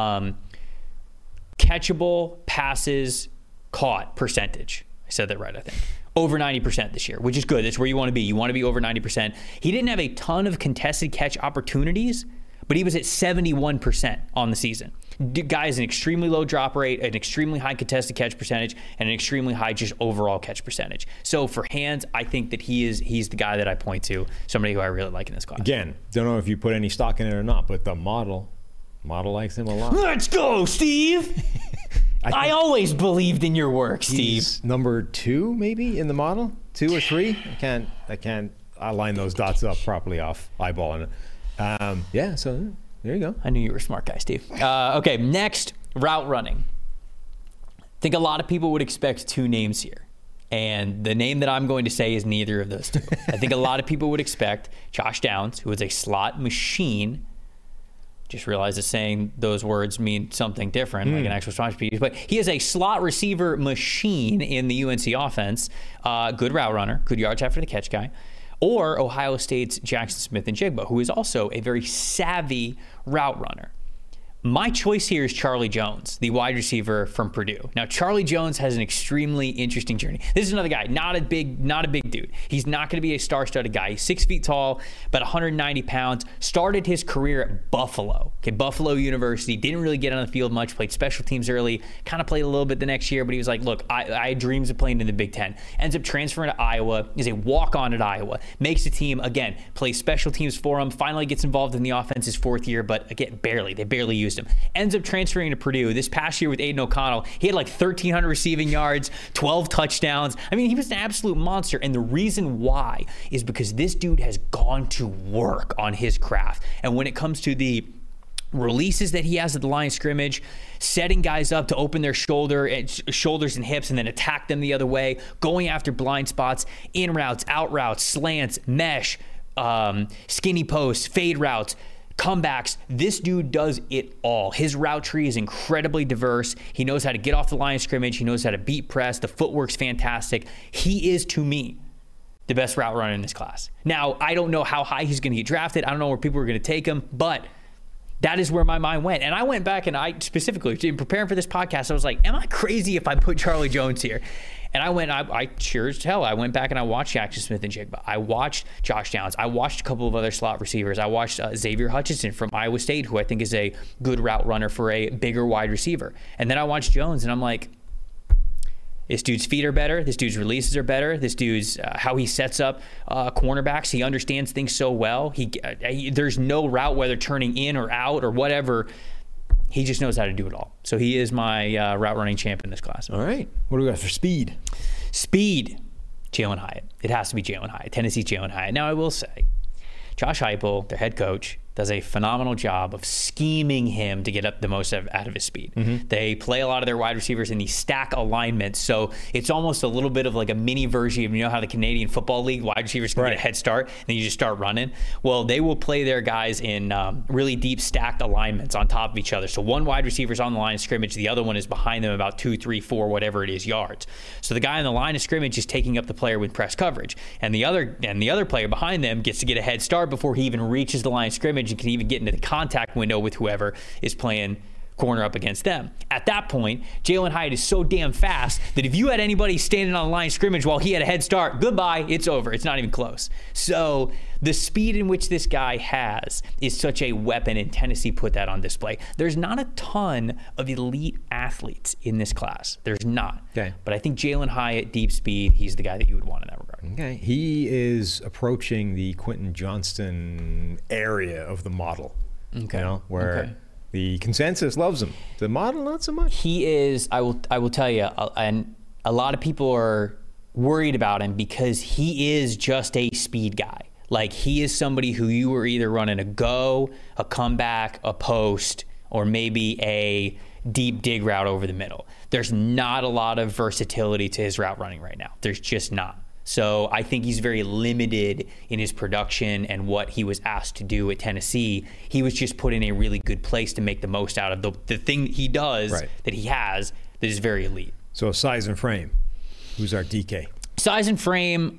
catchable passes caught percentage. I said that right, I think. Over 90% this year, which is good. That's where you want to be. You want to be over 90%. He didn't have a ton of contested catch opportunities, but he was at 71% on the season. Guy is an extremely low drop rate, an extremely high contested catch percentage, and an extremely high just overall catch percentage. So for hands, I think that he's the guy that I point to, somebody who I really like in this class. Again, don't know if you put any stock in it or not, but the model likes him a lot. Let's go, Steve! I always believed in your work, Steve. He's number 2, maybe, in the model? 2 or 3? I can't line those dots up properly off eyeballing it. Yeah, so there you go. I knew you were a smart guy, Steve. Okay, next, route running. I think a lot of people would expect 2 names here. And the name that I'm going to say is neither of those 2. I think a lot of people would expect Josh Downs, who is a slot machine. Just realized that saying those words mean something different, like an actual slot receiver. But he is a slot receiver machine in the UNC offense. Good route runner, good yards after the catch guy. Or Ohio State's Jackson Smith-Njigba, who is also a very savvy route runner. My choice here is Charlie Jones, the wide receiver from Purdue. Now, Charlie Jones has an extremely interesting journey. This is another guy, not a big dude. He's not going to be a star-studded guy. He's 6 feet tall, about 190 pounds. Started his career at Buffalo. Okay, Buffalo University. Didn't really get on the field much. Played special teams early. Kind of played a little bit the next year, but he was like, look, I had dreams of playing in the Big Ten. Ends up transferring to Iowa. Is a walk-on at Iowa. Makes the team, again, plays special teams for him. Finally gets involved in the offense his 4th year, but again, barely. They barely used him. Ends up transferring to Purdue. This past year with Aiden O'Connell, he had like 1,300 receiving yards, 12 touchdowns. I mean, he was an absolute monster. And the reason why is because this dude has gone to work on his craft. And when it comes to the releases that he has at the line of scrimmage, setting guys up to open their shoulders and hips and then attack them the other way, going after blind spots, in routes, out routes, slants, mesh, skinny posts, fade routes, comebacks. This dude does it all. His route tree is incredibly diverse. He knows how to get off the line of scrimmage. He knows how to beat press. The footwork's fantastic. He is, to me, the best route runner in this class. Now, I don't know how high he's going to get drafted. I don't know where people are going to take him, but that is where my mind went. And I went back and I specifically, in preparing for this podcast, I was like, am I crazy if I put Charlie Jones here? And I sure as hell, I went back and I watched Jackson Smith-Njigba. I watched Josh Downs. I watched a couple of other slot receivers. I watched Xavier Hutchinson from Iowa State, who I think is a good route runner for a bigger wide receiver. And then I watched Jones, and I'm like, this dude's feet are better. This dude's releases are better. This dude's how he sets up cornerbacks. He understands things so well. There's no route, whether turning in or out or whatever. He just knows how to do it all. So he is my route running champ in this class. All right. What do we got for speed? Speed, Jalen Hyatt. It has to be Jalen Hyatt. Tennessee's Jalen Hyatt. Now, I will say, Josh Heupel, their head coach, does a phenomenal job of scheming him to get up the most out of his speed. They play a lot of their wide receivers in the stack alignment, so it's almost a little bit of like a mini version of, you know how the Canadian Football League wide receivers can get a head start, and then you just start running? Well, they will play their guys in really deep stacked alignments on top of each other. So one wide receiver is on the line of scrimmage, the other one is behind them about 2, 3, 4, whatever it is, yards. So the guy on the line of scrimmage is taking up the player with press coverage, and the other player behind them gets to get a head start before he even reaches the line of scrimmage and can even get into the contact window with whoever is playing corner up against them. At that point, Jalen Hyatt is so damn fast that if you had anybody standing on the line of scrimmage while he had a head start, goodbye, it's over. It's not even close. So the speed in which this guy has is such a weapon, and Tennessee put that on display. There's not a ton of elite athletes in this class. There's not. Okay. But I think Jalen Hyatt, deep speed, he's the guy that you would want in that regard. Okay. He is approaching the Quentin Johnston area of the model. Okay. You know, where the consensus loves him. The model, not so much. He is, I will tell you, and a lot of people are worried about him because he is just a speed guy. Like, he is somebody who you are either running a go, a comeback, a post, or maybe a deep dig route over the middle. There's not a lot of versatility to his route running right now. There's just not. So I think he's very limited in his production and what he was asked to do at Tennessee. He was just put in a really good place to make the most out of the thing he does that he has that is very elite. So size and frame. Who's our DK? Size and frame,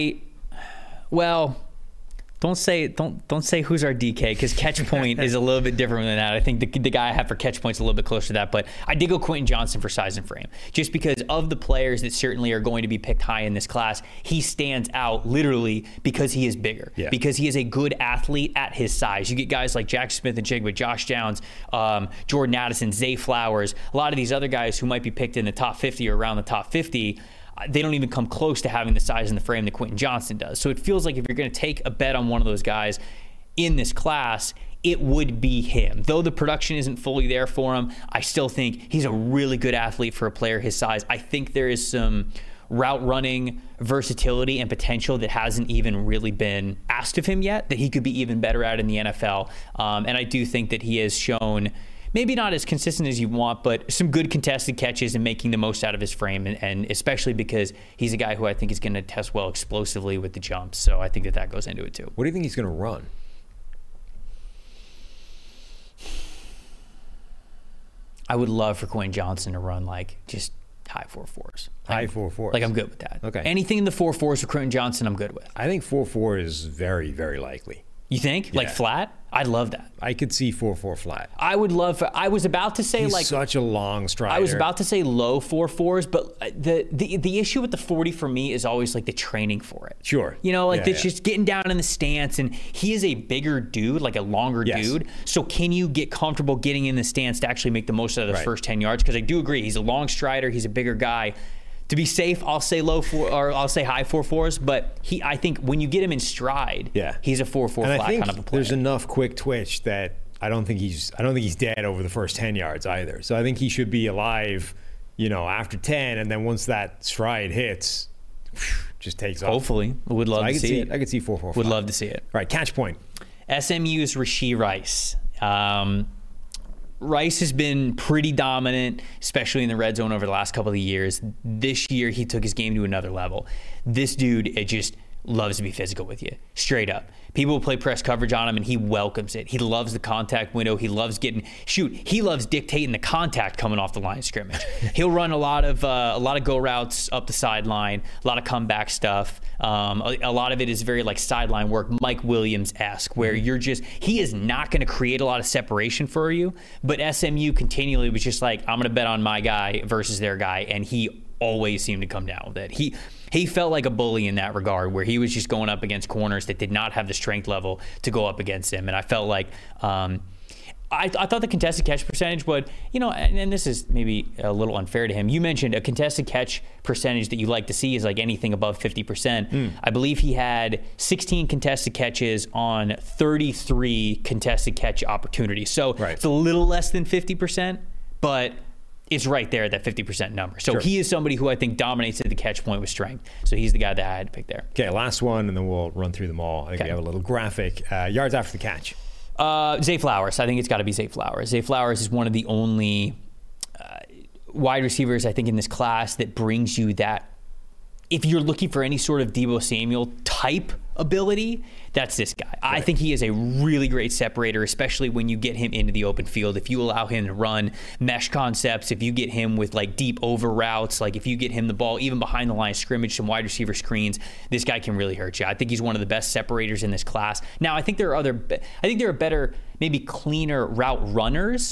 don't say who's our DK, because catch point is a little bit different than that. I think the guy I have for catch point's a little bit closer to that, but I did go Quentin Johnston for size and frame, just because of the players that certainly are going to be picked high in this class. He stands out literally because he is bigger, because he is a good athlete at his size. You get guys like Jack Smith-Njigba, Josh Downs, Jordan Addison, Zay Flowers, a lot of these other guys who might be picked in the top 50 or around the top 50. They don't even come close to having the size and the frame that Quentin Johnston does. So it feels like if you're going to take a bet on one of those guys in this class, it would be him. Though the production isn't fully there for him, I still think he's a really good athlete for a player his size. I think there is some route running versatility and potential that hasn't even really been asked of him yet, that he could be even better at in the NFL. And I do think that he has shown, maybe not as consistent as you want, but some good contested catches and making the most out of his frame, and especially because he's a guy who I think is going to test well explosively with the jumps. So I think that goes into it too. What do you think he's going to run? I would love for Quentin Johnston to run like just high 4.4s. High 4.4s. Like, I'm good with that. Okay. Anything in the 4.4s for Quentin Johnston, I'm good with. I think 4.4 is very, very likely. You think? Yeah. Like flat? I'd love that. I could see 4.4 flat. I would love. I was about to say, he's like, such a long strider. I was about to say low 4.4s, but the issue with the 40 for me is always like the training for it. Sure. You know, like just getting down in the stance, and he is a bigger dude, like a longer dude. So can you get comfortable getting in the stance to actually make the most out of those first 10 yards? Because I do agree, he's a long strider, he's a bigger guy. To be safe, I'll say I'll say high 4.4s, but I think when you get him in stride, he's a 4.4 flat kind of a player. There's enough quick twitch that I don't think he's dead over the first 10 yards either. So I think he should be alive, you know, after 10, and then once that stride hits, just takes off. Hopefully, would love to see it. I could see 4.4 flat. Would love to see it. All right, catch point. SMU's Rashee Rice. Rice has been pretty dominant, especially in the red zone over the last couple of years. This year, he took his game to another level. This dude, it just loves to be physical with you, straight up. People will play press coverage on him, and he welcomes it. He loves the contact window. He loves he loves dictating the contact coming off the line of scrimmage. He'll run a lot of go routes up the sideline, a lot of comeback stuff. A lot of it is very like sideline work, Mike Williams-esque, where he is not going to create a lot of separation for you, but SMU continually was just like, I'm going to bet on my guy versus their guy, and he always seemed to come down with it. He felt like a bully in that regard, where he was just going up against corners that did not have the strength level to go up against him. And I felt like I thought the contested catch percentage would, you know, and this is maybe a little unfair to him. You mentioned a contested catch percentage that you like to see is like anything above 50%. I believe he had 16 contested catches on 33 contested catch opportunities. So it's a little less than 50%, but it's right there at that 50% number. So he is somebody who I think dominates at the catch point with strength. So he's the guy that I had to pick there. Okay, last one, and then we'll run through them all. I think we have a little graphic. Yards after the catch. Zay Flowers. I think it's got to be Zay Flowers. Zay Flowers is one of the only wide receivers, I think, in this class that brings you that. If you're looking for any sort of Deebo Samuel type ability, that's this guy. I think he is a really great separator, especially when you get him into the open field. If you allow him to run mesh concepts, if you get him with like deep over routes, like if you get him the ball even behind the line of scrimmage, some wide receiver screens, this guy can really hurt you. I think he's one of the best separators in this class. Now, I think there are better, maybe cleaner route runners,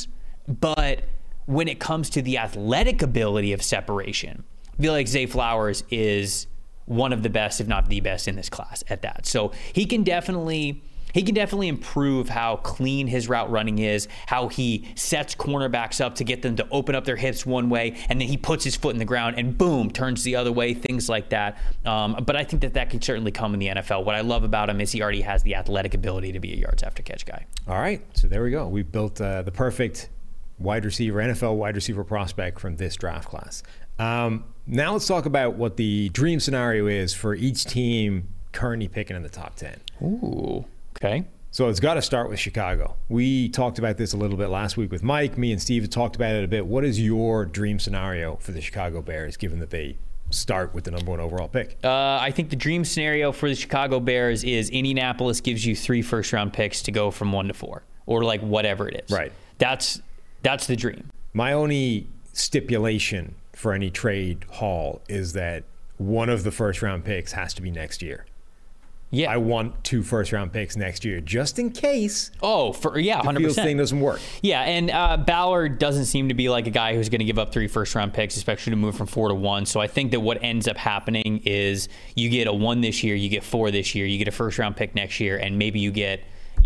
But when it comes to the athletic ability of separation, I feel like Zay Flowers is one of the best, if not the best, in this class at that. So he can definitely improve how clean his route running is, how he sets cornerbacks up to get them to open up their hips one way, and then he puts his foot in the ground and boom, turns the other way, things like that. But I think that can certainly come in the NFL. What I love about him is he already has the athletic ability to be a yards after catch guy. All right, so there we go. We built the perfect wide receiver, NFL wide receiver prospect from this draft class. Now let's talk about what the dream scenario is for each team currently picking in the top 10. Ooh, okay. So it's got to start with Chicago. We talked about this a little bit last week with Mike. Me and Steve talked about it a bit. What is your dream scenario for the Chicago Bears, given that they start with the number 1 overall pick? I think the dream scenario for the Chicago Bears is Indianapolis gives you 3 first-round picks to go from 1 to 4, or like whatever it is. Right. That's the dream. My only stipulation for any trade haul is that one of the first-round picks has to be next year. Yeah. I want 2 first-round picks next year, just in case. Oh, 100%. The Fields thing doesn't work. Yeah, and Ballard doesn't seem to be like a guy who's going to give up 3 first-round picks, especially to move from 4 to 1. So I think that what ends up happening is you get a 1 this year, you get 4 this year, you get a first-round pick next year, and maybe you get,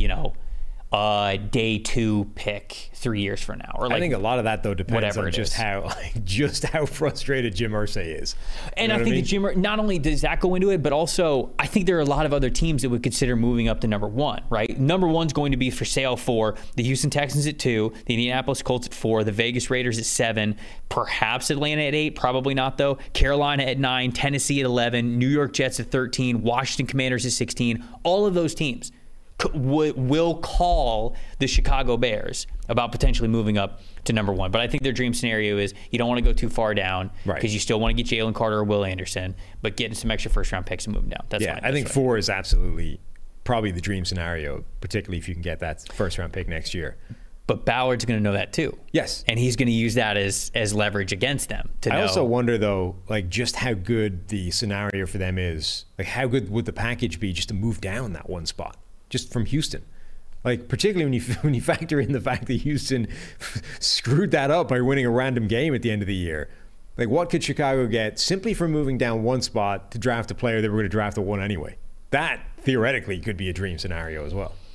a day 2 pick 3 years from now. Or I think a lot of that though depends on just how frustrated Jim Irsay is. And I think that Jim, not only does that go into it, but also I think there are a lot of other teams that would consider moving up to number 1, right? Number 1's going to be for sale for the Houston Texans at 2, the Indianapolis Colts at 4, the Vegas Raiders at 7, perhaps Atlanta at 8, probably not though, Carolina at 9, Tennessee at 11, New York Jets at 13, Washington Commanders at 16. All of those teams will call the Chicago Bears about potentially moving up to number 1. But I think their dream scenario is you don't want to go too far down because you still want to get Jalen Carter or Will Anderson, but getting some extra first-round picks and moving down. That's fine. I think 4 is absolutely probably the dream scenario, particularly if you can get that first-round pick next year. But Ballard's going to know that too. Yes. And he's going to use that as leverage against them. I also wonder, though, like just how good the scenario for them is. Like how good would the package be just to move down that 1 spot? Just from Houston, like particularly when you factor in the fact that Houston screwed that up by winning a random game at the end of the year. Like what could Chicago get simply from moving down 1 spot to draft a player that we're going to draft at 1 anyway? That theoretically could be a dream scenario as well.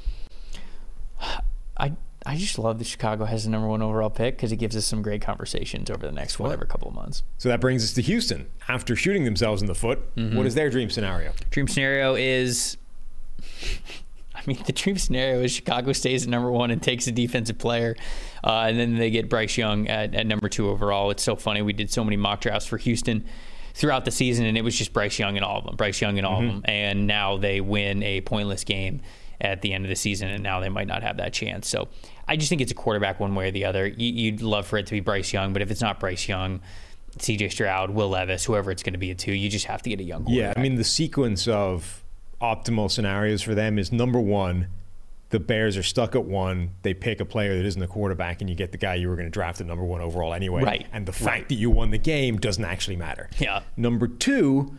I just love that Chicago has the number 1 overall pick because it gives us some great conversations over the next couple of months. So that brings us to Houston. After shooting themselves in the foot, what is their dream scenario? Dream scenario is... the dream scenario is Chicago stays at number 1 and takes a defensive player, and then they get Bryce Young at number 2 overall. It's so funny. We did so many mock drafts for Houston throughout the season, and it was just Bryce Young in all of them. And now they win a pointless game at the end of the season, and now they might not have that chance. So I just think it's a quarterback one way or the other. You'd love for it to be Bryce Young, but if it's not Bryce Young, CJ Stroud, Will Levis, whoever it's going to be at 2, you just have to get a young quarterback. Yeah, the sequence of optimal scenarios for them is number 1, the Bears are stuck at 1, they pick a player that isn't a quarterback, and you get the guy you were going to draft at number 1 overall anyway. Right. And the fact that you won the game doesn't actually matter. Yeah. Number 2,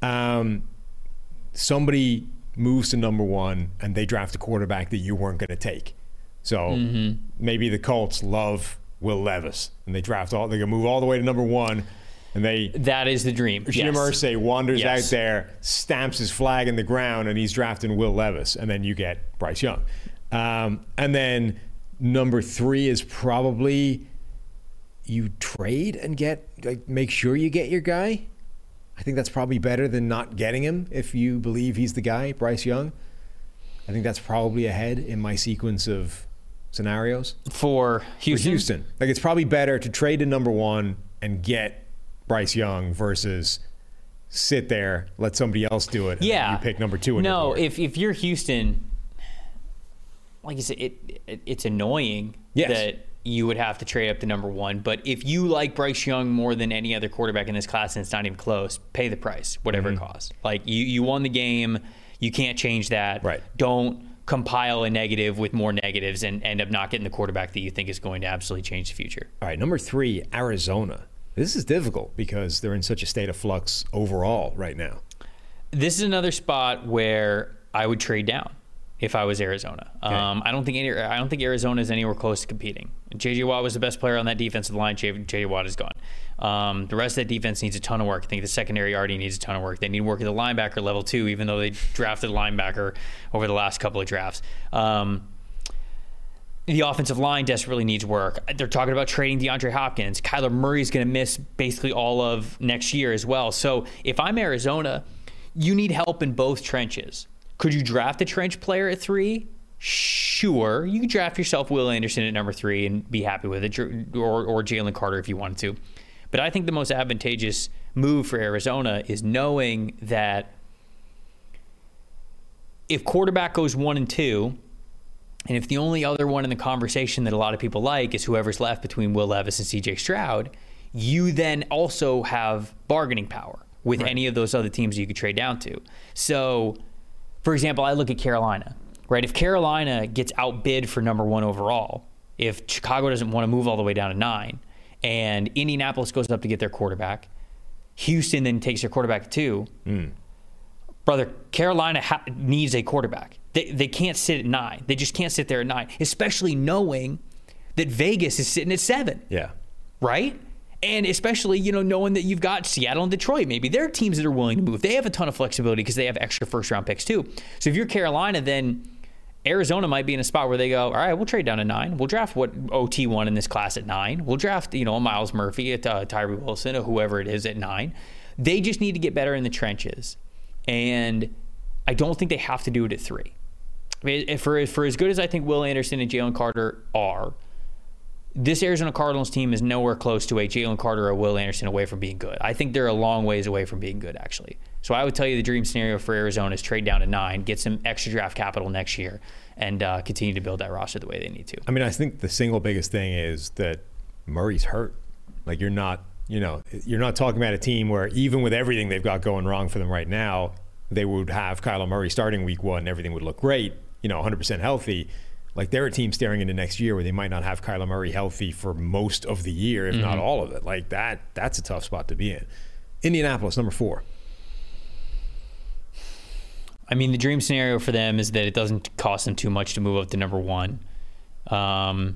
somebody moves to number 1 and they draft a quarterback that you weren't going to take. So maybe the Colts love Will Levis and they move all the way to number 1. And that is the dream. Jim Irsay wanders out there, stamps his flag in the ground, and he's drafting Will Levis. And then you get Bryce Young. And then number 3 is probably you trade and make sure you get your guy. I think that's probably better than not getting him if you believe he's the guy, Bryce Young. I think that's probably ahead in my sequence of scenarios. For Houston? For Houston. Like it's probably better to trade to number 1 and get Bryce Young versus sit there, let somebody else do it, and then you pick number 2. If you're Houston, like you said, it's annoying that you would have to trade up to number 1. But if you like Bryce Young more than any other quarterback in this class, and it's not even close, pay the price, whatever it costs. Like you won the game, you can't change that. Right. Don't compile a negative with more negatives and end up not getting the quarterback that you think is going to absolutely change the future. All right, number 3, Arizona. This is difficult because they're in such a state of flux overall right now. This is another spot where I would trade down. if I was Arizona. I don't think Arizona is anywhere close to competing. J.J. Watt was the best player on that defensive line. J.J. Watt is gone. The rest of that defense needs a ton of work. I think the secondary already needs a ton of work. They need work at the linebacker level too, even though they drafted a linebacker over the last couple of drafts. The offensive line desperately needs work. They're talking about trading DeAndre Hopkins. Kyler Murray's going to miss basically all of next year as well. So if I'm Arizona, you need help in both trenches. Could you draft a trench player at 3? Sure. You could draft yourself Will Anderson at number 3 and be happy with it, or Jalen Carter if you wanted to. But I think the most advantageous move for Arizona is knowing that if quarterback goes 1 and 2, and if the only other one in the conversation that a lot of people like is whoever's left between Will Levis and C.J. Stroud, you then also have bargaining power with any of those other teams you could trade down to. So, for example, I look at Carolina, right? If Carolina gets outbid for number 1 overall, if Chicago doesn't want to move all the way down to 9, and Indianapolis goes up to get their quarterback, Houston then takes their quarterback at 2, brother, Carolina needs a quarterback. They can't sit at 9. They just can't sit there at 9, especially knowing that Vegas is sitting at 7. Yeah. Right? And especially, knowing that you've got Seattle and Detroit, maybe they're teams that are willing to move. They have a ton of flexibility because they have extra first-round picks too. So if you're Carolina, then Arizona might be in a spot where they go, all right, we'll trade down to 9. We'll draft what OT won in this class at 9. We'll draft, a Miles Murphy, a Tyree Wilson, or whoever it is at 9. They just need to get better in the trenches. And I don't think they have to do it at 3. I mean, for as good as I think Will Anderson and Jalen Carter are, this Arizona Cardinals team is nowhere close to a Jalen Carter or Will Anderson away from being good. I think they're a long ways away from being good, actually. So I would tell you the dream scenario for Arizona is trade down to 9, get some extra draft capital next year, and continue to build that roster the way they need to. I mean, I think the single biggest thing is that Murray's hurt. Like, you're not talking about a team where even with everything they've got going wrong for them right now, they would have Kyler Murray starting week 1, everything would look great, 100% healthy. Like, they're a team staring into next year where they might not have Kyler Murray healthy for most of the year, if not all of it. Like, that's a tough spot to be in. Indianapolis, number 4. I mean, the dream scenario for them is that it doesn't cost them too much to move up to number 1. I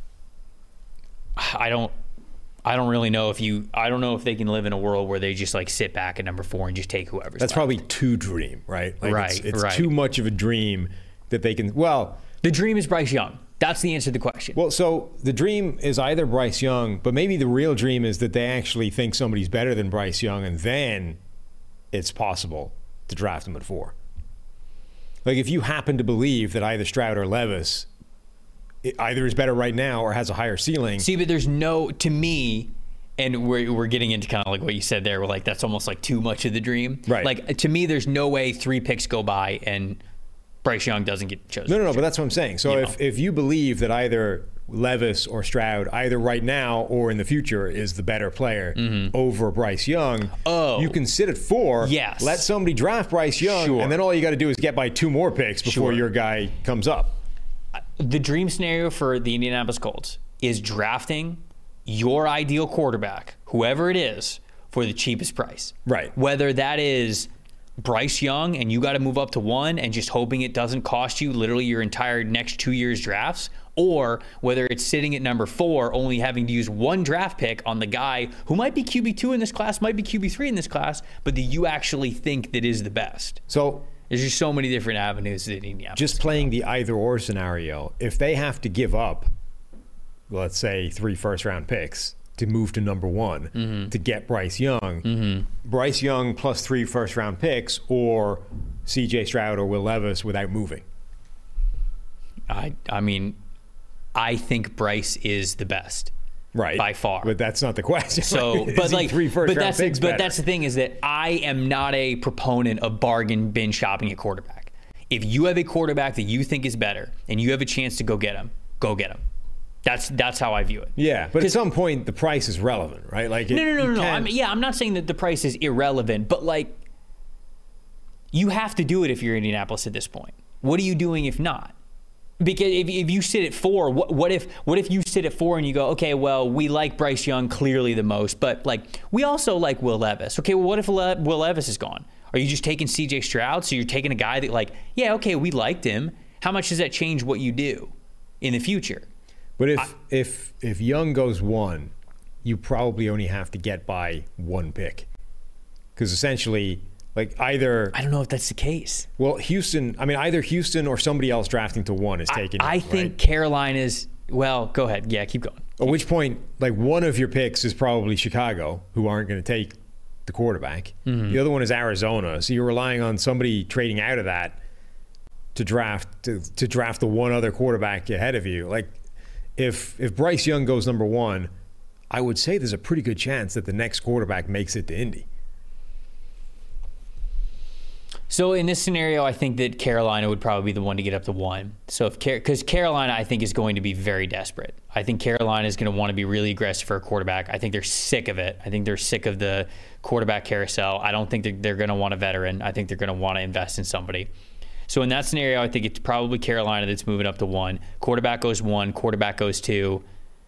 don't really know I don't know if they can live in a world where they just like sit back at number 4 and just take whoever's That's left. probably too dream, right? Like, right. It's too much of a dream that they can, the dream is Bryce Young. That's the answer to the question. Well, so the dream is either Bryce Young, but maybe the real dream is that they actually think somebody's better than Bryce Young, and then it's possible to draft him at 4. Like, if you happen to believe that either Stroud or Levis either is better right now or has a higher ceiling. See, but there's to me, and we're getting into kind of like what you said there, we're like, that's almost like too much of the dream. Right. Like, to me, there's no way 3 picks go by and Bryce Young doesn't get chosen. No, but that's what I'm saying. So if you believe that either Levis or Stroud, either right now or in the future, is the better player over Bryce Young, you can sit at 4, yes, let somebody draft Bryce Young, and then all you got to do is get by 2 more picks before your guy comes up. The dream scenario for the Indianapolis Colts is drafting your ideal quarterback, whoever it is, for the cheapest price. Right. Whether that is Bryce Young and you got to move up to 1 and just hoping it doesn't cost you literally your entire next 2 years drafts, or whether it's sitting at number 4 only having to use 1 draft pick on the guy who might be QB2 in this class, might be QB3 in this class, but that you actually think that is the best. So there's just so many different avenues that Indianapolis. Just playing the either-or scenario, if they have to give up, let's say 3 first-round picks to move to number 1 to get Bryce Young, Bryce Young plus 3 first-round picks, or C.J. Stroud or Will Levis without moving. I mean, I think Bryce is the best. Right. By far. But that's not the question. So, but like, 3 first-round picks better? But that's the thing, is that I am not a proponent of bargain bin shopping at quarterback. If you have a quarterback that you think is better and you have a chance to go get him, go get him. That's how I view it. Yeah, but at some point the price is relevant, right? Like, no. I'm not saying that the price is irrelevant, but like, you have to do it if you're Indianapolis at this point. What are you doing if not? Because if you sit at 4, what if you sit at 4 and you go, okay, well, we like Bryce Young clearly the most, but like, we also like Will Levis. Okay, well, what if Will Levis is gone? Are you just taking C.J. Stroud? So you're taking a guy that, like, yeah, okay, we liked him. how much does that change what you do in the future? But if Young goes 1, you probably only have to get by 1 pick. Because essentially, like either... I don't know if that's the case. Well, either Houston or somebody else drafting to 1 is taking I think right? Carolina's... Well, go ahead. Yeah, keep going. At which point, like one of your picks is probably Chicago, who aren't going to take the quarterback. Mm-hmm. The other one is Arizona. So you're relying on somebody trading out of that to draft the one other quarterback ahead of you. Like if Bryce Young goes number 1, I would say there's a pretty good chance that the next quarterback makes it to Indy. So in this scenario, I think that Carolina would probably be the one to get up to 1. So because Carolina, I think, is going to be very desperate. I think Carolina is going to want to be really aggressive for a quarterback. I think they're sick of it. I think they're sick of the quarterback carousel. I don't think they're going to want a veteran. I think they're going to want to invest in somebody. So in that scenario, I think it's probably Carolina that's moving up to 1. Quarterback goes 1. Quarterback goes 2.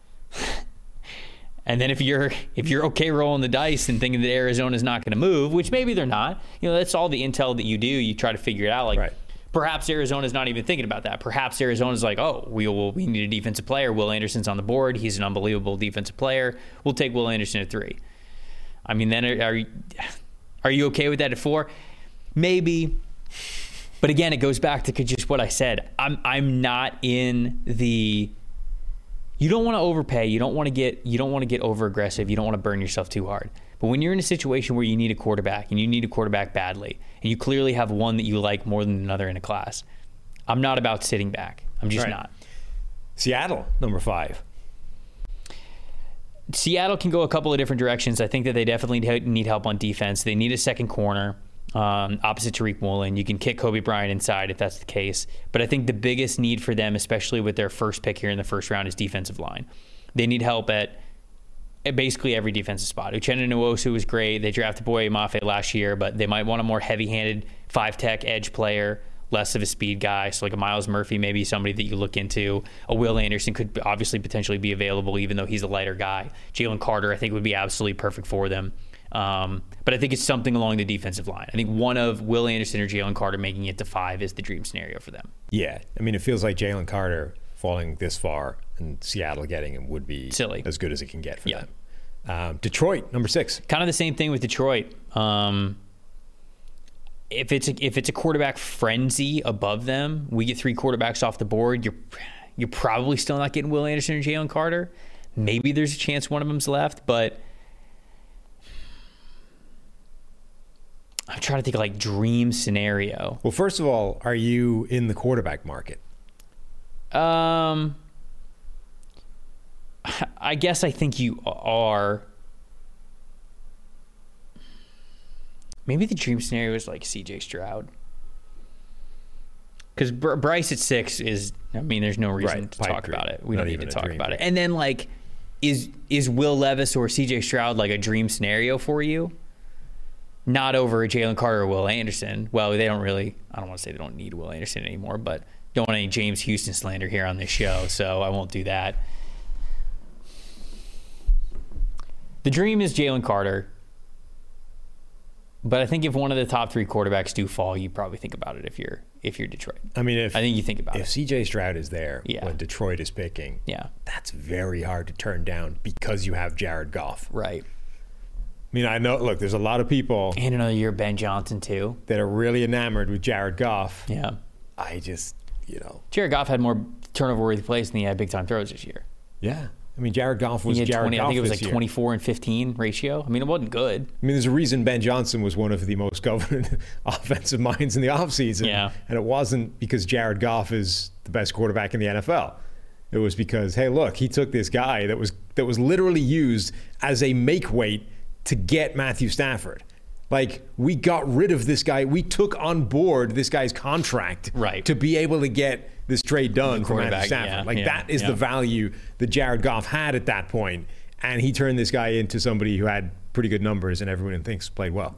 And then if you're okay rolling the dice and thinking that Arizona's not going to move, which maybe they're not, that's all the intel that you do. You try to figure it out. Like, right. Perhaps Arizona's not even thinking about that. Perhaps Arizona's like, oh, we need a defensive player. Will Anderson's on the board. He's an unbelievable defensive player. We'll take Will Anderson at 3. I mean, then are you okay with that at 4? Maybe. But again, it goes back to just what I said. I'm not in the... You don't want to overpay. You don't want to get over aggressive. You don't want to burn yourself too hard. But when you're in a situation where you need a quarterback and you need a quarterback badly, and you clearly have one that you like more than another in a class, I'm not about sitting back. I'm just not. Seattle, number 5. Seattle can go a couple of different directions. I think that they definitely need help on defense. They need a second corner. Opposite Tariq Woolen. You can kick Kobe Bryant inside if that's the case. But I think the biggest need for them, especially with their first pick here in the first round, is defensive line. They need help at basically every defensive spot. Uchenna Nwosu was great. They drafted Boye Mafe last year, but they might want a more heavy-handed 5-tech edge player, less of a speed guy. So like a Miles Murphy, maybe somebody that you look into. A Will Anderson could obviously potentially be available, even though he's a lighter guy. Jalen Carter, I think, would be absolutely perfect for them. But I think it's something along the defensive line. I think one of Will Anderson or Jalen Carter making it to 5 is the dream scenario for them. Yeah. I mean, it feels like Jalen Carter falling this far and Seattle getting him would be silly, as good as it can get for them. Detroit, number 6. Kind of the same thing with Detroit. If it's a quarterback frenzy above them, we get 3 quarterbacks off the board. You're probably still not getting Will Anderson or Jalen Carter. Maybe there's a chance one of them's left, but I'm trying to think of like dream scenario. Well, first of all, are you in the quarterback market? I guess I think you are. Maybe the dream scenario is like CJ Stroud. Because Bryce at 6 is, I mean, there's no reason to talk about it. We don't need to talk about it. And then like, is Will Levis or CJ Stroud like a dream scenario for you? Not over Jalen Carter or Will Anderson. Well, they don't really, I don't want to say they don't need Will Anderson anymore, but don't want any James Houston slander here on this show, so I won't do that. The dream is Jalen Carter, but I think if one of the top 3 quarterbacks do fall, you probably think about it if you're Detroit. I mean, I think you think about it. If CJ Stroud is there when Detroit is picking, that's very hard to turn down because you have Jared Goff. Right. I mean, I know, look, there's a lot of people. And another year, Ben Johnson, too. That are really enamored with Jared Goff. Yeah. I just, Jared Goff had more turnover-worthy plays than he had big-time throws this year. Yeah. I mean, Jared Goff was Jared 20, Goff. I think it was like year. 24 and 15 ratio. I mean, it wasn't good. I mean, there's a reason Ben Johnson was one of the most governed offensive minds in the offseason. Yeah. And it wasn't because Jared Goff is the best quarterback in the NFL. It was because, hey, look, he took this guy that was literally used as a make weight to get Matthew Stafford. Like, we got rid of this guy. We took on board this guy's contract to be able to get this trade done for Matthew Stafford. That is the value that Jared Goff had at that point. And he turned this guy into somebody who had pretty good numbers and everyone thinks played well.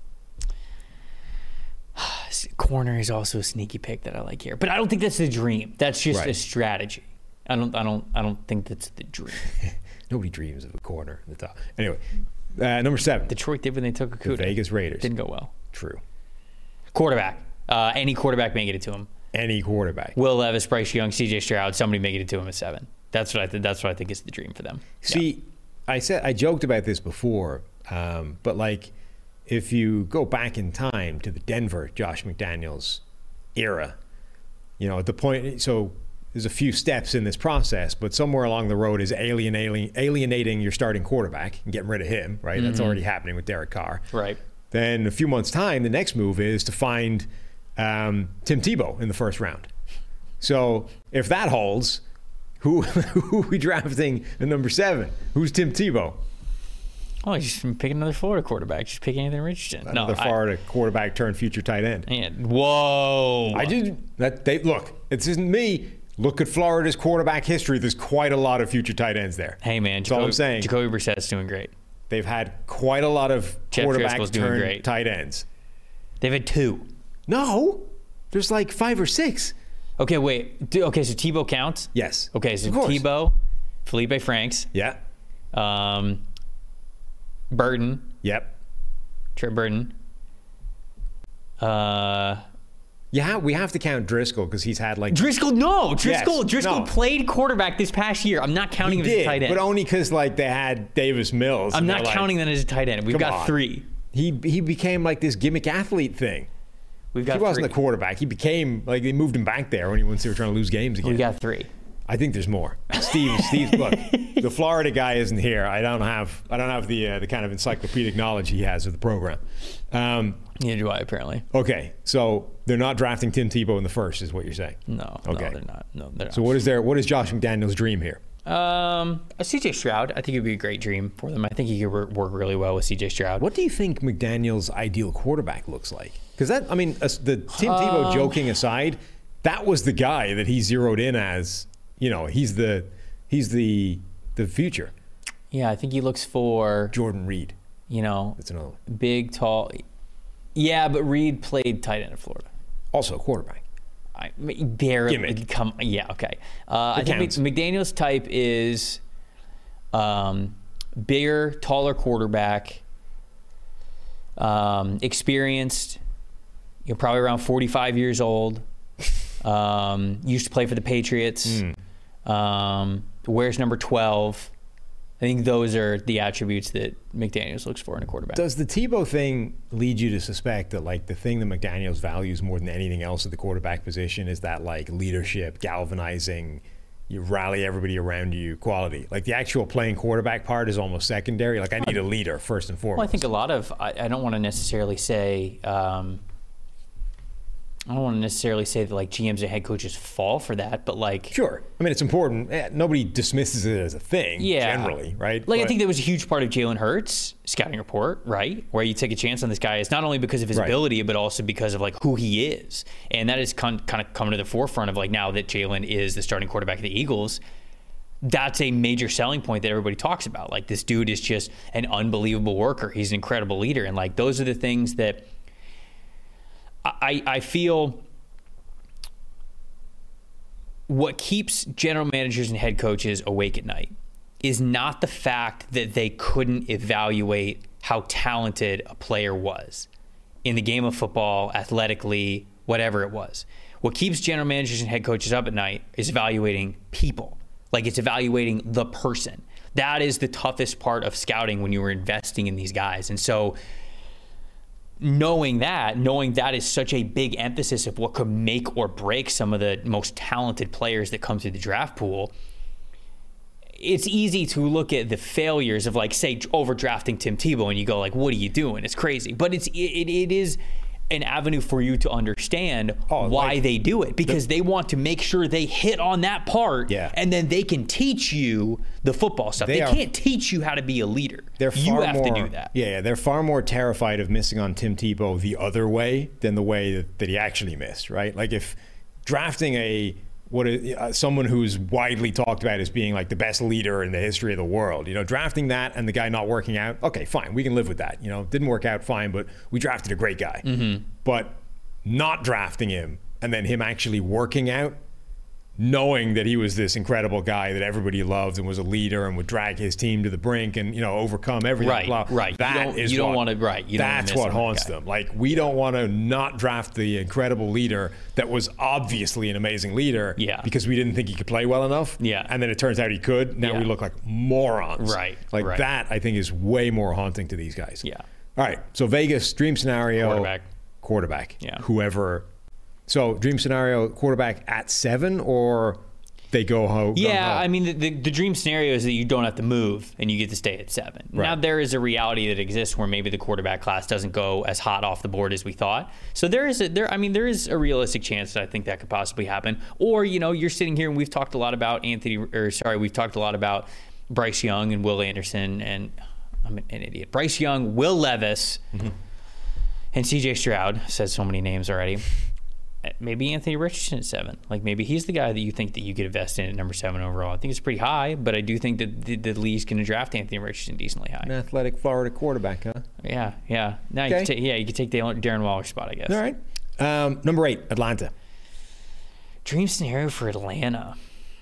Corner is also a sneaky pick that I like here. But I don't think that's the dream. That's just a strategy. I don't think that's the dream. Nobody dreams of a corner at the top. Anyway, number 7. Detroit did when they took Okudah. The Vegas Raiders. Didn't go well. True. Quarterback. Any quarterback may get it to him. any quarterback. Will Levis, Bryce Young, C.J. Stroud, somebody making it to him at 7. That's what I think is the dream for them. See, I joked about this before, but like if you go back in time to the Denver Josh McDaniels era, at the point, so there's a few steps in this process, but somewhere along the road is alienating your starting quarterback and getting rid of him, right? Mm-hmm. That's already happening with Derek Carr. Right. Then a few months' time, the next move is to find Tim Tebow in the first round. So if that holds, who are we drafting at number 7? Who's Tim Tebow? Oh, he's just picking another Florida quarterback. Just pick Anthony Richardson. Another Florida quarterback turned future tight end. Man, whoa! Look. This isn't me. Look at Florida's quarterback history. There's quite a lot of future tight ends there. Hey man, that's all I'm saying. Jacoby Brissett's doing great. They've had quite a lot of quarterback turned tight ends. They've had 2. No, there's like 5 or 6. Okay, wait. Okay, so Tebow counts? Yes. Okay, so Tebow, Felipe Franks. Yeah. Burton. Yep. Trent Burton. Yeah, we have to count Driscoll because he's had like Driscoll played quarterback this past year. I'm not counting him as a tight end. But only because like they had Davis Mills. I'm not counting that as a tight end. We've got 3. He became like this gimmick athlete thing. He wasn't a quarterback. He became like they moved him back there once they were trying to lose games again. We got 3. I think there's more. Steve's look. The Florida guy isn't here. I don't have the kind of encyclopedic knowledge he has of the program. Neither do I, apparently. Okay, so they're not drafting Tim Tebow in the first, is what you're saying? No, okay. No, they're not. No, they're not. So what is Josh McDaniels' dream here? A C.J. Stroud. I think it would be a great dream for them. I think he could work really well with C.J. Stroud. What do you think McDaniels' ideal quarterback looks like? Because the Tim Tebow joking aside, that was the guy that he zeroed in as. He's the future. Yeah, I think he looks for Jordan Reed. That's another one. Big, tall. Yeah, but Reed played tight end in Florida. Also a quarterback. Barely. Yeah, okay. I think McDaniels' type is bigger, taller quarterback, experienced. Probably around 45 years old. Used to play for the Patriots. Wears number 12. I think those are the attributes that McDaniels looks for in a quarterback. Does the Tebow thing lead you to suspect that like the thing that McDaniels values more than anything else at the quarterback position is that like leadership, galvanizing, you rally everybody around you quality? Like the actual playing quarterback part is almost secondary. Like I need a leader first and foremost. Well, I think a lot of I don't want to necessarily say that like GMs and head coaches fall for that, but like sure. I mean, it's important. Nobody dismisses it as a thing. Yeah. Generally, right? Like I think that was a huge part of Jalen Hurts' scouting report, right? Where you take a chance on this guy. It's not only because of his ability, but also because of like who he is, and that is kind of coming to the forefront of like now that Jalen is the starting quarterback of the Eagles. That's a major selling point that everybody talks about. Like this dude is just an unbelievable worker. He's an incredible leader, and like those are the things that. I feel what keeps general managers and head coaches awake at night is not the fact that they couldn't evaluate how talented a player was in the game of football, athletically, whatever it was. What keeps general managers and head coaches up at night is evaluating people. Like it's evaluating the person. That is the toughest part of scouting when you were investing in these guys. And so knowing that is such a big emphasis of what could make or break some of the most talented players that come through the draft pool, it's easy to look at the failures of like, say, overdrafting Tim Tebow and you go like, what are you doing? It's crazy. But it is an avenue for you to understand why they do it, because they want to make sure they hit on that part, and then they can teach you the football stuff. They can't teach you how to be a leader. You have to do that. Yeah, they're far more terrified of missing on Tim Tebow the other way than the way that he actually missed, right? Like if drafting someone who's widely talked about as being like the best leader in the history of the world, drafting that and the guy not working out, okay, fine, we can live with that. Didn't work out, fine, but we drafted a great guy. Mm-hmm. But not drafting him and then him actually working out, knowing that he was this incredible guy that everybody loved and was a leader and would drag his team to the brink and, overcome everything. Right. That's what haunts them. Like, we don't want to not draft the incredible leader that was obviously an amazing leader because we didn't think he could play well enough. Yeah. And then it turns out he could. Now we look like morons. Right. That, I think, is way more haunting to these guys. Yeah. All right. So Vegas, dream scenario. Quarterback. Yeah. Whoever. So dream scenario, quarterback at 7, or they go home? Yeah, I mean, the dream scenario is that you don't have to move and you get to stay at 7. Right. Now, there is a reality that exists where maybe the quarterback class doesn't go as hot off the board as we thought. So there is a realistic chance that I think that could possibly happen. Or, you're sitting here and we've talked a lot about Bryce Young and Will Anderson, and I'm an idiot. Bryce Young, Will Levis, and CJ Stroud. Said so many names already. Maybe Anthony Richardson at 7. Like, maybe he's the guy that you think that you could invest in at number 7 overall. I think it's pretty high, but I do think that the league's going to draft Anthony Richardson decently high. An athletic Florida quarterback, huh? Yeah. Now you can take Darren Waller's spot, I guess. All right. Number 8, Atlanta. Dream scenario for Atlanta.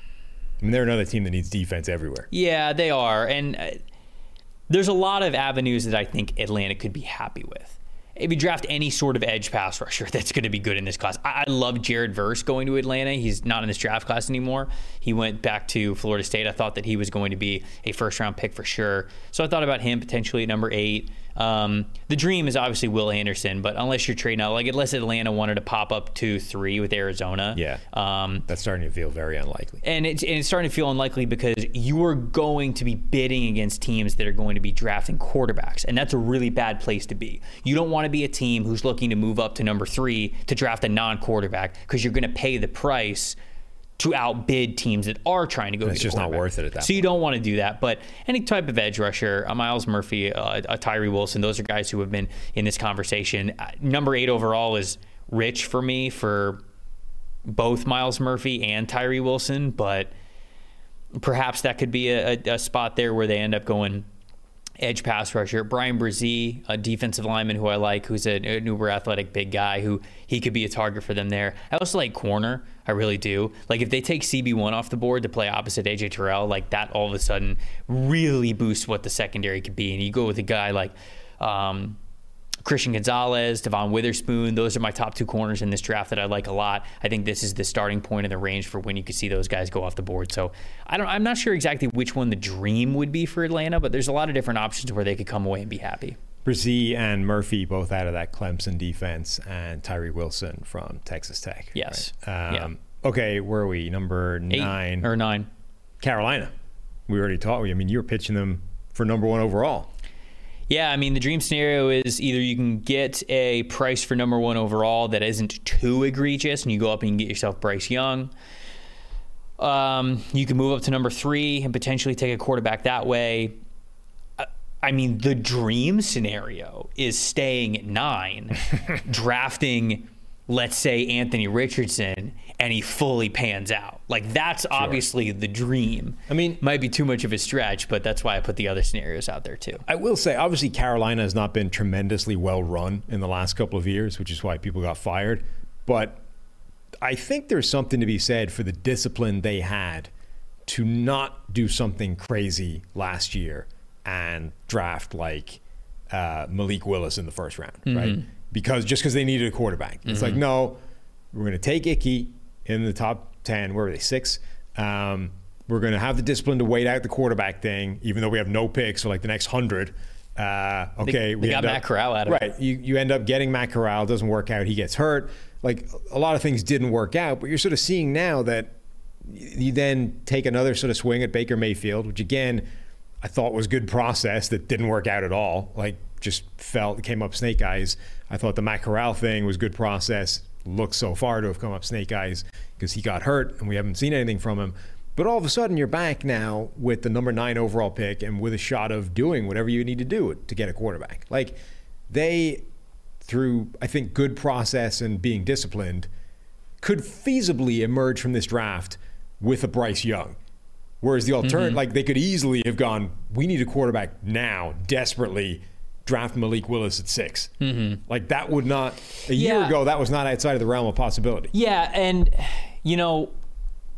I mean, they're another team that needs defense everywhere. Yeah, they are. And there's a lot of avenues that I think Atlanta could be happy with. If you draft any sort of edge pass rusher, that's going to be good in this class. I love Jared Verse going to Atlanta. He's not in this draft class anymore. He went back to Florida State. I thought that he was going to be a first-round pick for sure. So I thought about him potentially at number 8. The dream is obviously Will Anderson, but unless you're trading out, unless Atlanta wanted to pop up to 3 with Arizona. Yeah, that's starting to feel very unlikely. And it's starting to feel unlikely because you are going to be bidding against teams that are going to be drafting quarterbacks, and that's a really bad place to be. You don't want to be a team who's looking to move up to number 3 to draft a non-quarterback because you're going to pay the price to outbid teams that are trying to go. It's just not worth it at that point. So you don't want to do that. But any type of edge rusher, Miles Murphy, Tyree Wilson, those are guys who have been in this conversation. Number 8 overall is rich for me for both Miles Murphy and Tyree Wilson, but perhaps that could be a spot there where they end up going edge pass rusher. Brian Brzee, a defensive lineman who I like, who's an uber athletic big guy, who he could be a target for them there. I also like corner. I really do. Like, if they take CB1 off the board to play opposite AJ Terrell, like, that all of a sudden really boosts what the secondary could be. And you go with a guy like Christian Gonzalez, Devon Witherspoon. Those are my top 2 corners in this draft that I like a lot. I think this is the starting point in the range for when you could see those guys go off the board. So I'm not sure exactly which one the dream would be for Atlanta, but there's a lot of different options where they could come away and be happy. Brzee and Murphy both out of that Clemson defense, and Tyree Wilson from Texas Tech. Yes. Right? Okay, where are we? Number 9. 8 or 9. Carolina. We already talked. I mean, you were pitching them for number 1 overall. Yeah, I mean, the dream scenario is either you can get a price for number 1 overall that isn't too egregious, and you go up and you can get yourself Bryce Young. You can move up to number 3 and potentially take a quarterback that way. I mean, the dream scenario is staying at 9, drafting, let's say, Anthony Richardson, and he fully pans out. Like, that's obviously the dream. I mean, might be too much of a stretch, but that's why I put the other scenarios out there too. I will say, obviously, Carolina has not been tremendously well run in the last couple of years, which is why people got fired. But I think there's something to be said for the discipline they had to not do something crazy last year and draft like Malik Willis in the first round, right? Because they needed a quarterback. It's like, no, we're going to take Ickey in the top 10. Where are they? 6. We're going to have the discipline to wait out the quarterback thing, even though we have no picks for like the next 100. They got Matt Corral out of it. Right. You end up getting Matt Corral. It doesn't work out. He gets hurt. Like, a lot of things didn't work out, but you're sort of seeing now that you then take another sort of swing at Baker Mayfield, which again, I thought was good process that didn't work out at all. Like, just came up snake eyes. I thought the Matt Corral thing was good process. Looks so far to have come up snake eyes because he got hurt and we haven't seen anything from him. But all of a sudden you're back now with the number 9 overall pick and with a shot of doing whatever you need to do to get a quarterback. Like, they, through, I think, good process and being disciplined, could feasibly emerge from this draft with a Bryce Young. Whereas the alternative, like, they could easily have gone, we need a quarterback now, desperately, draft Malik Willis at 6. Like, that would not, a year ago, that was not outside of the realm of possibility. Yeah, and, you know,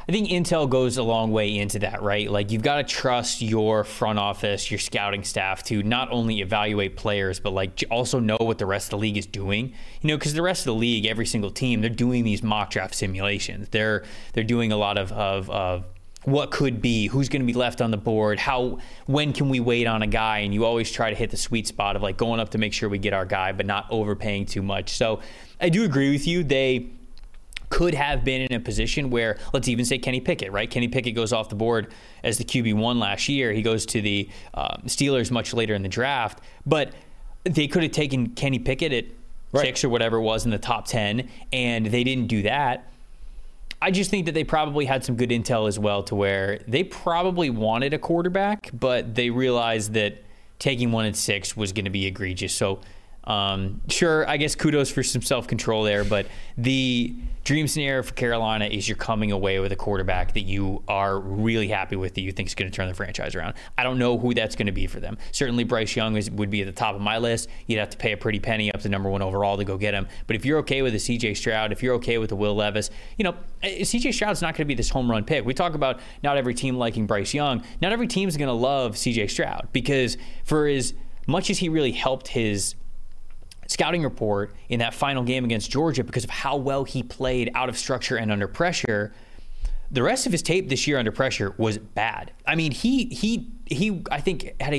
I think intel goes a long way into that, right? Like, you've got to trust your front office, your scouting staff to not only evaluate players, but like also know what the rest of the league is doing. You know, because the rest of the league, every single team, they're doing these mock draft simulations. They're doing a lot of what could be, who's going to be left on the board, when can we wait on a guy, and you always try to hit the sweet spot of like going up to make sure we get our guy, but not overpaying too much. So I do agree with you. They could have been in a position where, let's even say Kenny Pickett, right? Kenny Pickett goes off the board as the QB1 last year. He goes to the Steelers much later in the draft, but they could have taken Kenny Pickett at 6 or whatever it was in the top 10, and they didn't do that. I just think that they probably had some good intel as well, to where they probably wanted a quarterback, but they realized that taking one at 6 was going to be egregious. So sure, I guess kudos for some self-control there, but the dream scenario for Carolina is you're coming away with a quarterback that you are really happy with, that you think is going to turn the franchise around. I don't know who that's going to be for them. Certainly Bryce Young would be at the top of my list. You'd have to pay a pretty penny up to number 1 overall to go get him. But if you're okay with a CJ Stroud, if you're okay with the Will Levis, you know, CJ Stroud's not going to be this home run pick. We talk about not every team liking Bryce Young. Not every team's going to love CJ Stroud, because for as much as he really helped his scouting report in that final game against Georgia because of how well he played out of structure and under pressure, the rest of his tape this year under pressure was bad. I mean, he I think had a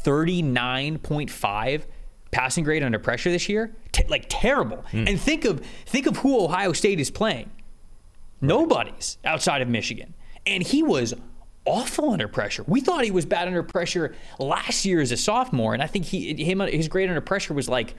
39.5 passing grade under pressure this year. Like terrible. And think of who Ohio State is playing. Nobody's outside of Michigan. And he was awful under pressure. We thought he was bad under pressure last year as a sophomore, and I think his grade under pressure was like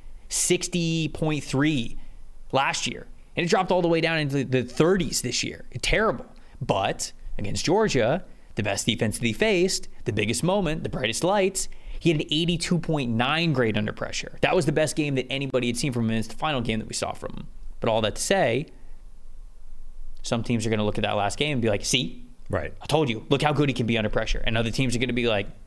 60.3 last year, and it dropped all the way down into the 30s this year. Terrible. But against Georgia, the best defense that he faced, the biggest moment, the brightest lights, he had an 82.9 grade under pressure. That was the best game that anybody had seen from him, and it's the final game that we saw from him. But all that to say, some teams are going to look at that last game and be like, see, right, I told you, look how good he can be under pressure. And other teams are going to be like,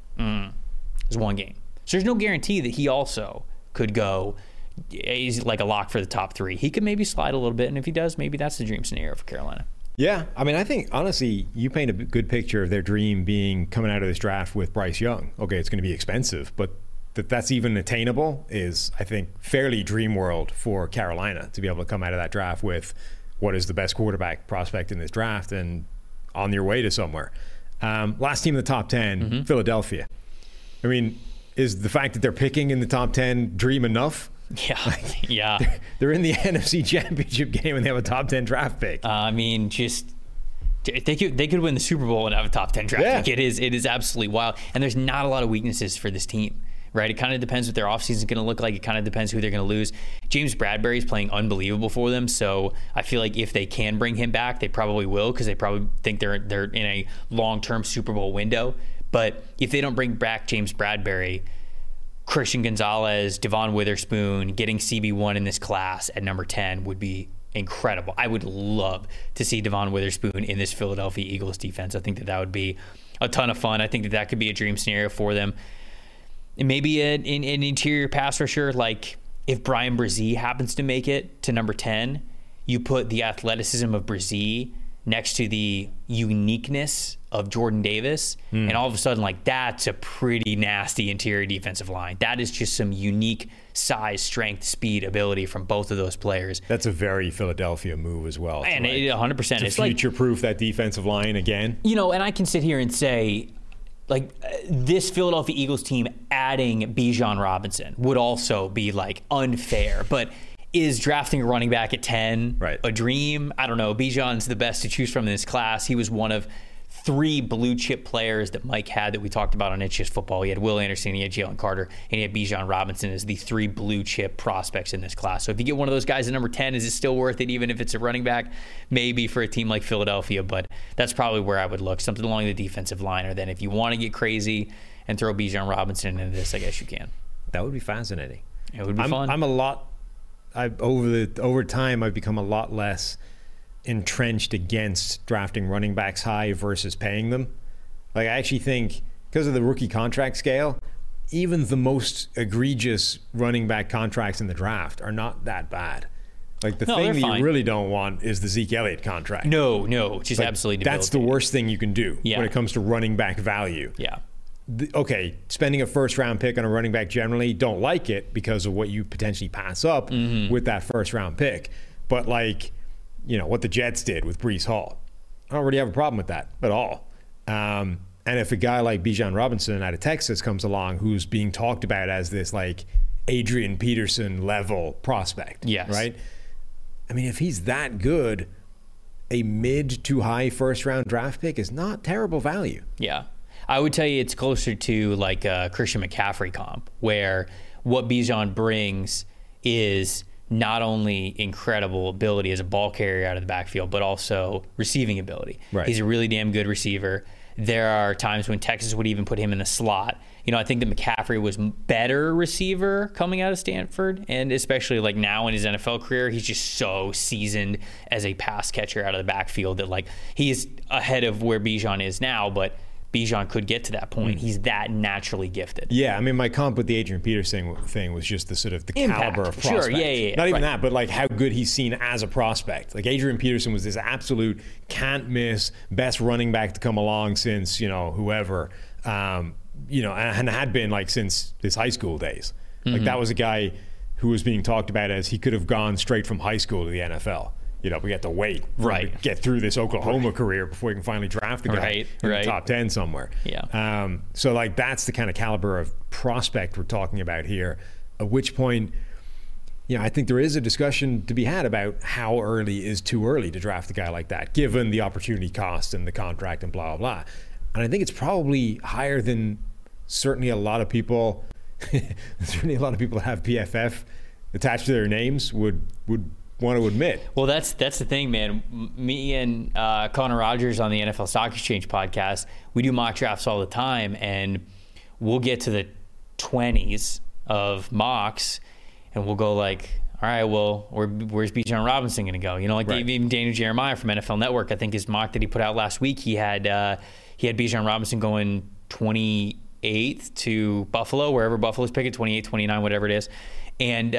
it's one game. So there's no guarantee that he also could go, he's like a lock for the top 3. He could maybe slide a little bit, and if he does, maybe that's the dream scenario for Carolina. Yeah, I mean, I think, honestly, you paint a good picture of their dream being coming out of this draft with Bryce Young. Okay, it's going to be expensive, but that's even attainable is, I think, fairly dream world for Carolina to be able to come out of that draft with what is the best quarterback prospect in this draft and on your way to somewhere. Last team in the top 10, Philadelphia. I mean, is the fact that they're picking in the top 10 dream enough? Yeah. They're in the NFC Championship game and they have a top 10 draft pick. I mean, just they could win the Super Bowl and have a top 10 draft pick. It is absolutely wild. And there's not a lot of weaknesses for this team, right? It kind of depends what their offseason is going to look like. It kind of depends who they're going to lose. James Bradbury is playing unbelievable for them, so I feel like if they can bring him back, they probably will, because they probably think they're in a long-term Super Bowl window. But if they don't bring back James Bradbury, Christian Gonzalez, Devon Witherspoon, getting CB1 in this class at number 10 would be incredible. I would love to see Devon Witherspoon in this Philadelphia Eagles defense. I think that would be a ton of fun. I think that could be a dream scenario for them. And maybe an interior pass rusher, like if Brian Brzee happens to make it to number 10, you put the athleticism of Brzee next to the uniqueness of Jordan Davis, and all of a sudden, like, that's a pretty nasty interior defensive line. That is just some unique size, strength, speed, ability from both of those players. That's a very Philadelphia move as well. And 100%. It's future-proof that defensive line again. You know, and I can sit here and say, like, this Philadelphia Eagles team adding Bijan Robinson would also be, like, unfair. But is drafting a running back at 10 a dream? I don't know. Bijan's the best to choose from in this class. He was one of 3 blue chip players that Mike had that we talked about on It's Just Football. He had Will Anderson, he had Jalen Carter, and he had Bijan Robinson as the 3 blue chip prospects in this class. So if you get one of those guys at number 10, is it still worth it, even if it's a running back? Maybe for a team like Philadelphia, but that's probably where I would look, something along the defensive line. Or then if you want to get crazy and throw Bijan Robinson into this, I guess you can. That would be fascinating. It would be fun. Over time, I've become a lot less entrenched against drafting running backs high versus paying them. Like, I actually think because of the rookie contract scale, even the most egregious running back contracts in the draft are not that bad. Like the No, thing they're that fine. you really don't want is the Zeke Elliott contract. No, just Like, absolutely that's the debilitating. worst thing you can do Yeah. when it comes to running back value. Yeah. Okay, spending a first-round pick on a running back generally, don't like it because of what you potentially pass up with that first-round pick. But like, what the Jets did with Breece Hall, I don't really have a problem with that at all. And if a guy like Bijan Robinson out of Texas comes along who's being talked about as this like Adrian Peterson level prospect, Yes. right? I mean, if he's that good, a mid to high first-round draft pick is not terrible value. Yeah. I would tell you it's closer to like a Christian McCaffrey comp, where what Bijan brings is not only incredible ability as a ball carrier out of the backfield, but also receiving ability. Right. He's a really damn good receiver. There are times when Texas would even put him in the slot. I think that McCaffrey was better receiver coming out of Stanford, and especially like now in his NFL career, he's just so seasoned as a pass catcher out of the backfield that like he's ahead of where Bijan is now, but Bijan could get to that point. He's that naturally gifted. Yeah, I mean, my comp with the Adrian Peterson thing was just the sort of the Impact. caliber of Sure, prospect. yeah, Not even right. that, but like how good he's seen as a prospect. Like Adrian Peterson was this absolute can't miss best running back to come along since whoever, and had been like since his high school days. Like that was a guy who was being talked about as he could have gone straight from high school to the NFL. We have to wait for him to get through this Oklahoma career before we can finally draft the guy in the top 10 somewhere. Yeah. So like that's the kind of caliber of prospect we're talking about here. At which point, I think there is a discussion to be had about how early is too early to draft a guy like that, given the opportunity cost and the contract and blah, blah, blah. And I think it's probably higher than certainly a lot of people that have PFF attached to their names would want to admit. Well, that's the thing, man. Me and Connor Rogers on the NFL Stock Exchange podcast, we do mock drafts all the time, and we'll get to the 20s of mocks, and we'll go like, all right, well, where's Bijan Robinson going to go? Even Daniel Jeremiah from NFL Network, I think his mock that he put out last week, he had Bijan Robinson going 28th to Buffalo, wherever Buffalo's picking, 28, 29, whatever it is. And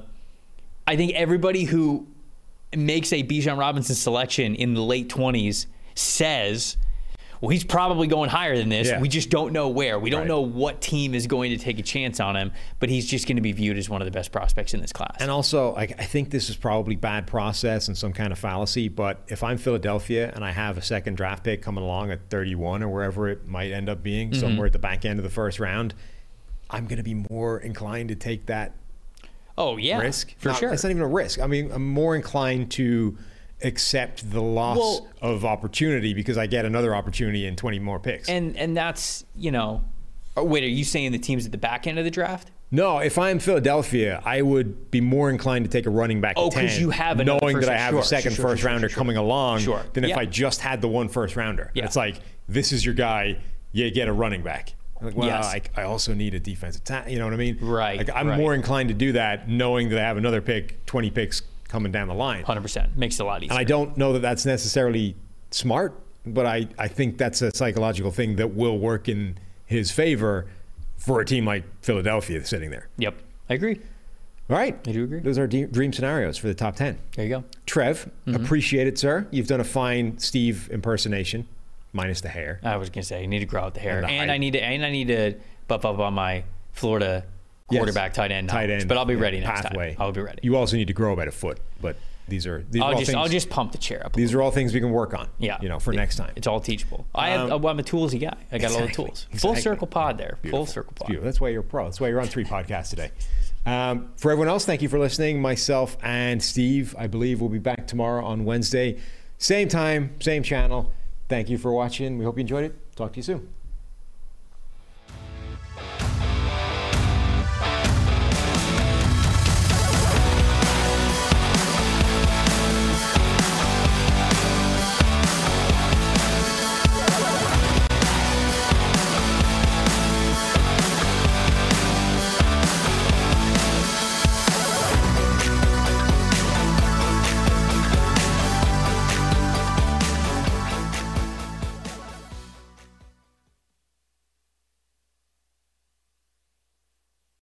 I think everybody who makes a Bijan Robinson selection in the late 20s says, well, he's probably going higher than this. Yeah. We just don't know where. We don't know what team is going to take a chance on him, but he's just going to be viewed as one of the best prospects in this class. And also, I think this is probably bad process and some kind of fallacy, but if I'm Philadelphia and I have a second draft pick coming along at 31 or wherever it might end up being, somewhere at the back end of the first round, I'm going to be more inclined to take that risk. For sure. It's not even a risk. I mean, I'm more inclined to accept the loss of opportunity because I get another opportunity in 20 more picks. And that's, wait, are you saying the teams at the back end of the draft? No, if I'm Philadelphia, I would be more inclined to take a running back at 10, because you have another knowing first that I have a second first rounder coming along than if I just had the one first rounder. Yeah. It's like, this is your guy, you get a running back. Like, well, Yes. I also need a defensive tackle. You know what I mean? Right, Like, I'm right. more inclined to do that knowing that I have another pick, 20 picks coming down the line. 100%. Makes it a lot easier. And I don't know that that's necessarily smart, but I think that's a psychological thing that will work in his favor for a team like Philadelphia sitting there. Yep. I agree. All right. I do agree. Those are dream scenarios for the top 10. There you go. Trev, appreciate it, sir. You've done a fine Steve impersonation, minus the hair. I was gonna say, you need to grow out the hair, And the and height. I need to buff up on my Florida quarterback tight end knowledge, but I'll be ready next pathway. time. I'll be ready. You also need to grow about a foot, but these are I'll just pump the chair up. These are all things we can work on. Yeah. For next time. It's all teachable. I'm a toolsy guy. I got all the tools. Full circle pod there. Full circle pod. Beautiful. That's why you're a pro. That's why you're on 3 podcasts today. For everyone else, thank you for listening. Myself and Steve, I believe, will be back tomorrow on Wednesday. Same time, same channel. Thank you for watching. We hope you enjoyed it. Talk to you soon.